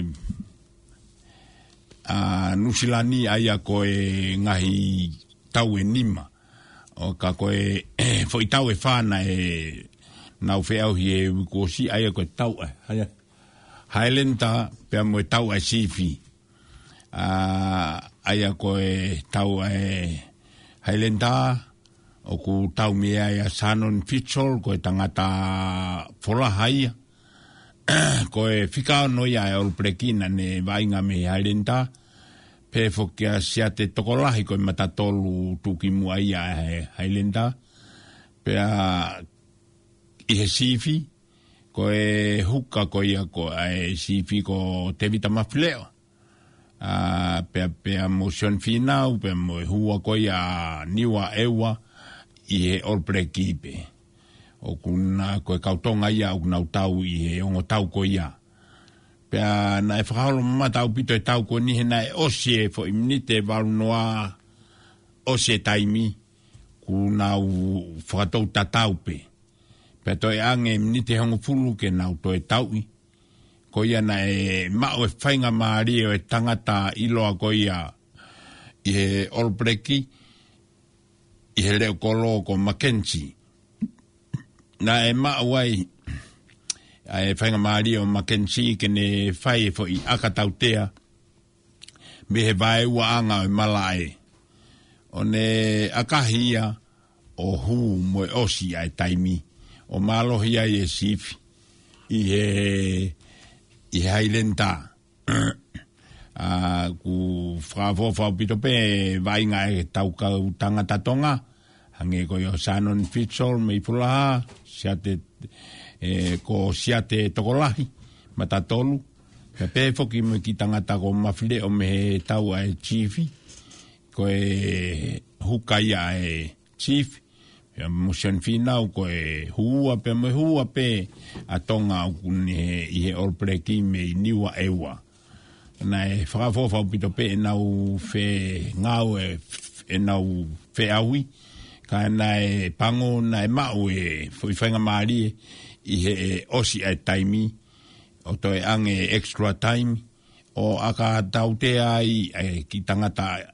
Speaker 4: a Nusilani ai a ko e ngahi tau e nima o ka ko e foi tau e fana e nau fe au hi e ko si ai ko tau ai Hailenta pe mo tau ai sifi a ai a ko e tau e Hailenta o ku tau mea ia Sanon Fitchol ko e tangata fola haia ko e whika no ia e olprekina ne vainga me Hailenta pe fokia siate tokolahi ko e matatolu tuki mua ia e Hailenta pe a i he sifi ko e huka ko ia ko e sifi ko te vita mafleo a pe pe a motion finau pe mo hua ko ia niwa ewa i he olprekipe o kuna ko e kautonga ia o kuna tau i he ongo tau ko ia pea na e whakaholo mama tau pito e tau ko ni he na e osie fo imnite walu noa osie taimi kuna u whakatou tatau pe pea to e ange imnite hongo fulu ke nau to e tau i ko ia na e mao e whainga maari o e tangata iloa ko ia i he olpreki i he leo kolo ko Mackenzie. Na e maawai a e whainga maari o Mackenzie ke ne whai fo i akatautea me he vai ua anga o malae. O ne akahia o hu mo e osi ai taimi o malohia i e sifi i he i he Hailenta. Uh, ku whakafo whapito pe vainga e tau kau tangata tonga hange ko yo Sanon Fitchol mei pulaha siate e, ko siate tokolahi matatolu pe pe foki me ki tangata ko mafile o me tau ai chifi ko e hukaya e chief e motion finau ko e hua pe me hua pe a tonga kune i he olpreki me niwa ewa na e whakafo whapito pe e nau whe ngau e, e nau whe aui ka na e pango na e mau e fui whainga maari e i he e osi ai taimi o to e ange extra time o aka tautea i e, ki tangata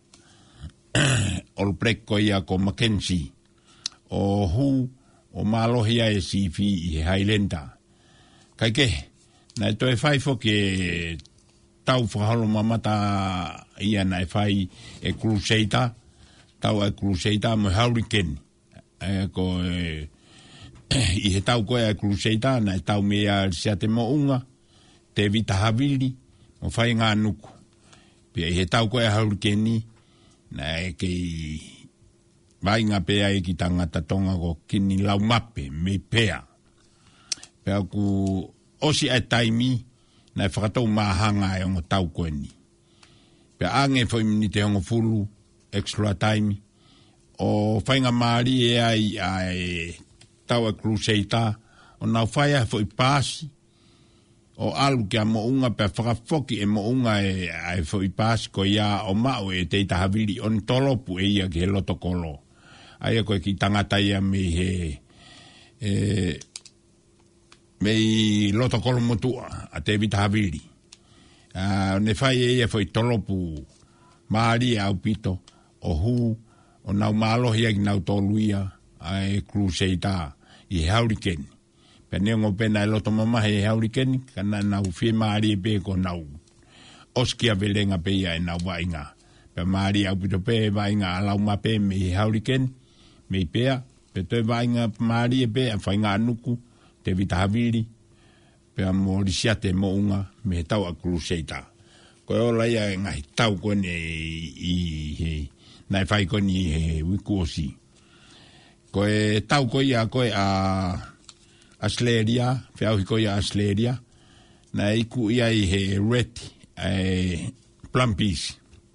Speaker 4: olpreko ia ko Mackenzie o hu o malohia e sifi i he Hailenta kai ke na e to e whaifo ke tau whakaholo mamata ia na e whai e Crusader, tau e Crusader mo Hurricane. E ko e, i he tau koe e Crusader, na e tau mea sia te mo unga, te vita havili, mo whai ngā nuku. Pia i he tau koe e Hurricane, na e kei vai ngā pea e ki tangata tonga ko kini lau mape, me pea. Pea ku osi e taimi, na e whakatou mahanga e ongo tau koe ni. Pea ange fo imini te ongo fulu, extra time, o whainga maari e ai ai tau e Crusader, o nau whaia fo i pāsi, o alu ki a mo unga pea whakafoki e mo unga e ai fo i pāsi ko ia o mao e te itahaviri on tolopu e ia ki he loto kolo. Aia koe ki tangata ia me he e, mei loto kolo motua a te vita haviri. Uh, ne whai e ia fwoi tolopu maari au pito o hu o nau maalohi aki nau toluia a e Crusader i Hurricane. Pe neongo pena e loto mama he haurikeni, kana nau fie maari e pe ko nau. Oskia velenga pe ia e nau wainga. Pe maari au pito pe wainga alau ma pe me he haurikeni, me pea, pe toi wainga maari e pe, a whainga anuku, te vitahaviri, pe a morisia te mounga, me he tau a Crusader. Koe ola ia ngai tau kone i he, nai whai kone i he wikuosi. Koe tau koe ia koe a Asleria, whiau hi koe a Asleria, na iku ia i he reti, e plumpis.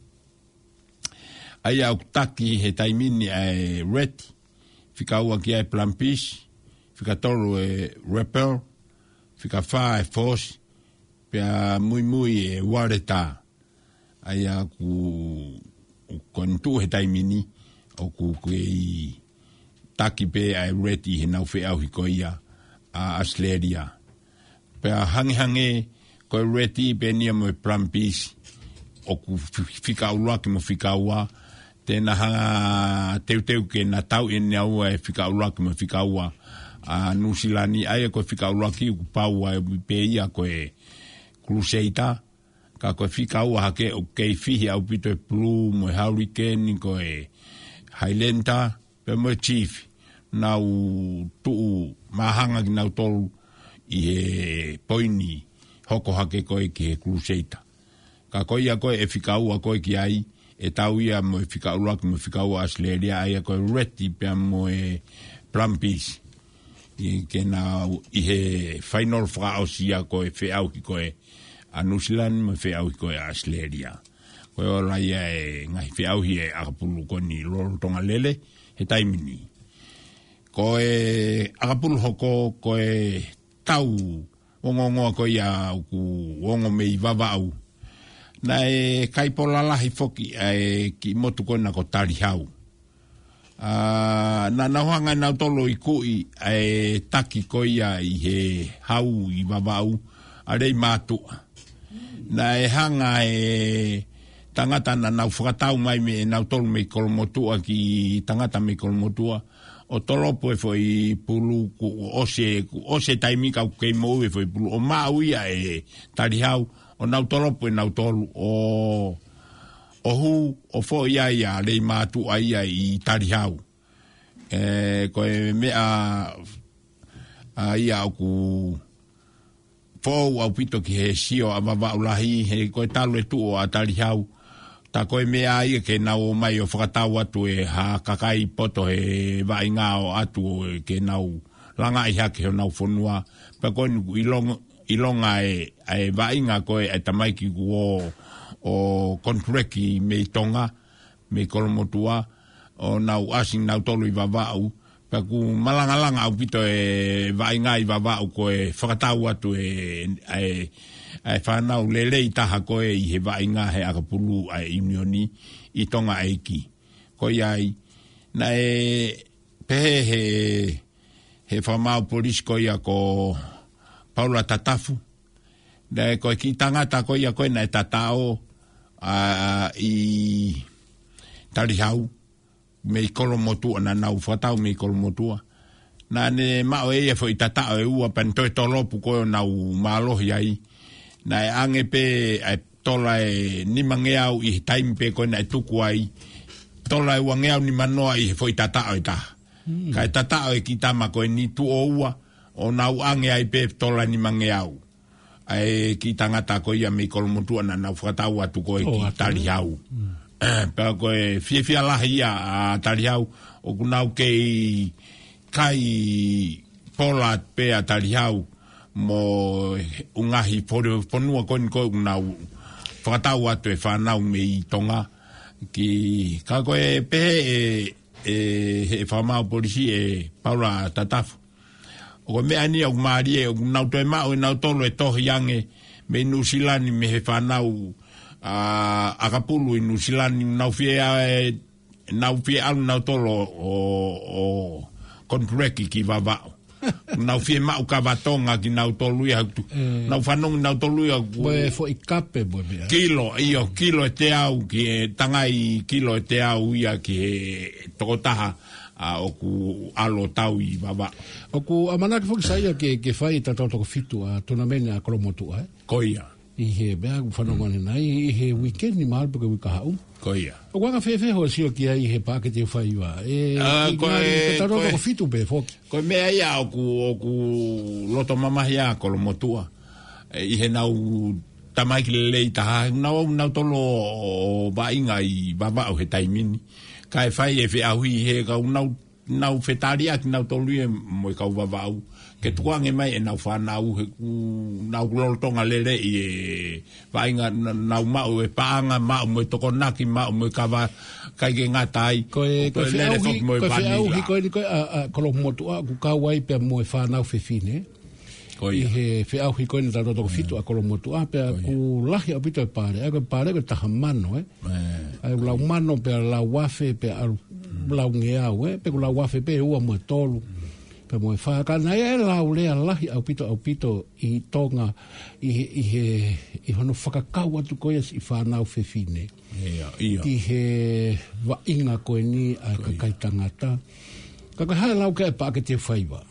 Speaker 4: Ai au taki he taimini e reti, whikaua ki ai plumpis, whikatoro e repel, whikawha e force, pea mui mui e wareta. Ai a ku kontu he taimini, o ku kue i taki pe ai reti he nau whiau hi koe ia a Asleria. Pea hangi hangi koe reti pe nia mo e plumpis, o ku whikaulua ki mo whikaua, tēnā hanga teu teu ke na tau e nea ua e whikaulua ki mo whikaua, a Nusilani ai koe whikaulua ki u paua e pe ia koe Crusader, ka koe whikaua hake o kei whihi au pito e Blue, mo e Hurricane, koe Highlander, pe mo e Chief, nau tuu mahanga ki nau tolu i he poini hoko hake koe ki he Crusader. Ka koe ia koe e whikaua koe ki ai, e tau ia mo e whikaua ki mo whikaua Asleria, ai a koe reti pia mo e plumpis. I ke nau i he final whakaosia koe whiau ki koe a New Zealand, mo whiau ki koe a Asleria. Koe ora ia e ngai whiau hi e akapulu koni loro tonga lele, he taimini. Koe akapulu hoko koe tau ongongoa koe ia ku ongo mei vavau. Na e kaipola lahi foki e ki motu koe na ko tarihau. Uh, na nauhanga nau tolo i kui e taki koe ia i he hau i vavau a rei mātua. Na e hanga e tangata na nau whakatau mai me nau tolo me kolomotua ki tangata me kolomotua. O tolopo e foi pulu ku ose ku ose taimika ku kei mou e foi pulu o mau ia e tarihau o nau tolopo e nau tolu o o hu o fo ia ia rei matu a ia i tarihau e koe mea a ia ku fo au pito ki he sio a vava ulahi he koe talu e tu o a tarihau ta koe mea ia ke nau mai o whakatau atu e ha kakai poto he vai ngā o atu ke nau langa i hake o nau whonua pa koe nuku ilonga, ilonga e, e vai ngā koe e tamaiki ku o o kontreki me tonga me kolomotua o nau asing nau tolu i vavau pa ku malanga langa au pito e vai ngā i vavau koe whakatau atu e e ai whanau lele i taha koe i he vai ngā he akapulu ai unioni i tonga eiki. Koe ai, na e pehe he, he whamau polis koe ia ko Paula Tatafu. Na e koe ki tangata koe ia koe na e tatao uh, i tarihau me i kolomotua, na nau whatau me i kolomotua. Na ne mao e e fo i tatao e ua pantoe tolopu koe nau maalohi ai. Na e ange pe e tola e ni mangeau i taimi pe koe na e tuku ai. Tola e wangeau ni manoa i he foi tatao e taha. Mm. Ka e tatao e ki tama koe ni tu o ua o nau ange ai pe tola ni mangeau. Ai ki tangata koe ia me kolomotua na nau whakatau atu koe oh, ki tarihau. Mm. Pea koe fie fia lahi ia a tarihau o kunau kei kai polat pe a tarihau. Mo ungahi ponua koni koe unau whakatau atu e whanau me i tonga ki ka koe pehe e, e he whamau polisi e Paula Tatafu o koe mea ni au maari e unau toe mao e nau tolo e tohi ange me Nusilani me he whanau a akapulu i Nusilani nau fie e nau fie alu nau tolo o, o kontreki ki vavao nau fie mau ka vatonga ki nau tolu ia mm. nau whanong nau tolu ia
Speaker 2: boe fo i kape boe mea
Speaker 4: kilo, iyo, kilo e te au ki e tangai kilo e te au ia ki e tokotaha a o ku alo tau i baba.
Speaker 2: O ku amana ki foki saia ke ke fai ta tau toko fitu a tona mene a kolomotu ai.
Speaker 4: Koia.
Speaker 2: I he bea ku whanongone mm. nai, i he weekend ni mahal puke wika hau.
Speaker 4: Koia.
Speaker 2: O wanga whewhe ho sio ki ai he pāke te whai wa. E,
Speaker 4: uh,
Speaker 2: ki
Speaker 4: koe,
Speaker 2: ngari, ke tau toko fitu pe foki.
Speaker 4: Koe mea ia o ku, o ku loto mamahi a kolomotua. E, I he nau tamai ki lelei taha, nau nau tolo o vainga i baba o he taimini. Kai fai e fe ahui he ka nau nau fetaria ki nau tolu e mo ka baba au. Ke tuange mai e nau whanau he ku nau loltonga lele i e vainga nau mau e paanga mau mo toko naki mau mo kawa kai ke ngatai.
Speaker 2: Koe koe fe auhi, koe fe auhi koe ni koe a kolomotua ku kawai pe mo e whanau fefine. I he fe auhi koe ni taro toko fitu a kolomotua pe ku lahi au pito e pare. Ego pare ko taha mano eh. Ai lau mano pe lau wafe pe lau ngeau eh. Pe ku lau wafe pe ua mo e tolu. Pe mo e whakana e lau lea lahi au pito au pito i tonga i he, i he i hono whakakau atu koe i whanau fefine. I he wainga koe ni a kakai tangata. Kaka hae lau ke e pake te whaiwa.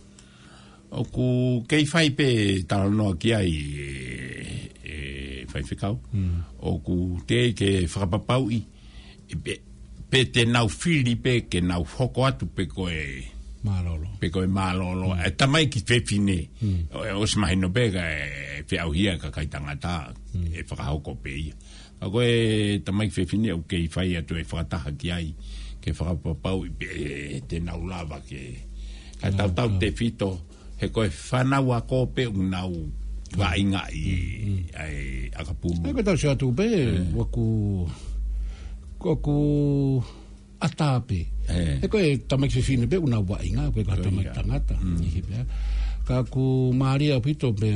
Speaker 4: O ku kei whai pe tala noa ki ai e whai whikau. O ku te ke whakapapau i pe, pe te nau whiri pe ke nau hoko atu pe koe
Speaker 2: malolo.
Speaker 4: Pe koe malolo. Mm. E tamai ki whewhine. Mm. O, o si mahino pe ka e whiauhia ka kai tangata mm. e whakahoko pe ia. A koe tamai ki whewhine au kei whai atu e whakataha ki ai ke whakapapau i pe te nau lava ke ka tau tau te fito he koe whanau a kōpe un nau wainga i ai akapulu.
Speaker 2: E koe tau si atu pe, waku waku atape. E koe tamai whiwhine pe un nau wainga, koe ka tamai tangata. Ka ku Maria pito pe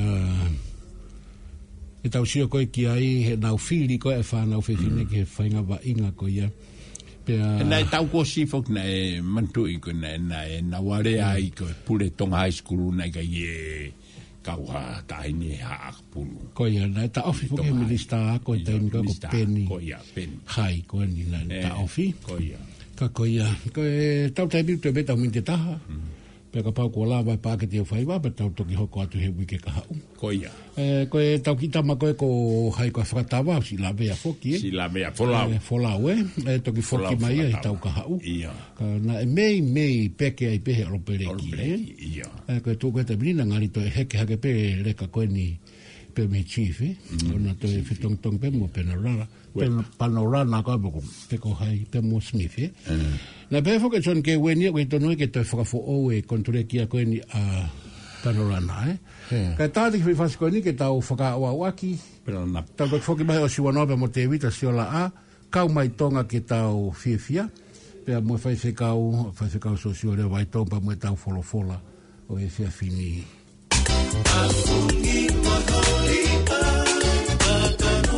Speaker 2: e tau si koe ki ai he nau whiri koe e whanau whiwhine ke whainga wainga koe ia.
Speaker 4: Nai tau ko sifok na e mantui ko na e na ware ai ko pule tonga high school na ka ye kawa taini ha pulu.
Speaker 2: Ko ia na ta ofi ko minista ko taini ko peni.
Speaker 4: Ko ia peni.
Speaker 2: Hai ko ni na ta ofi.
Speaker 4: Ko ia.
Speaker 2: Ka ko ia ko tau tai bi te beta minte taha. Pe ka pau ko lava pa ke te fai va pe tau toki hoko atu he wike ka hau.
Speaker 4: Ko ia.
Speaker 2: E ko tau kita ma ko ko hai ko fratawa si la bea foki.
Speaker 4: Si la bea folau.
Speaker 2: Folau e toki foki mai e tau ka hau.
Speaker 4: Ia.
Speaker 2: Ka na e mei mei peke ai pehe ropereki.
Speaker 4: Ia.
Speaker 2: E ko tu ko te blina ngari to heke hake pe reka ko ni pe me chief eh. Ona to e fitong tong pe mo pe na rara. Pe panorama ko bo pe ko hai pe mo smith eh. Na pe foke son ke weni ko to no ke to foka fo o e kontre ki ko ni a panorama eh. Ka tadi fi fas ko ni ke tau foka wa waki.
Speaker 4: Pero na
Speaker 2: ta ko foki mai o si wano pe mo te vita si ola a kau mai tonga ke tau fifia. Pe mo fai se kau fai se kau so si ore vai tonga mo tau folo fola o e fia fini. Afungi motorika,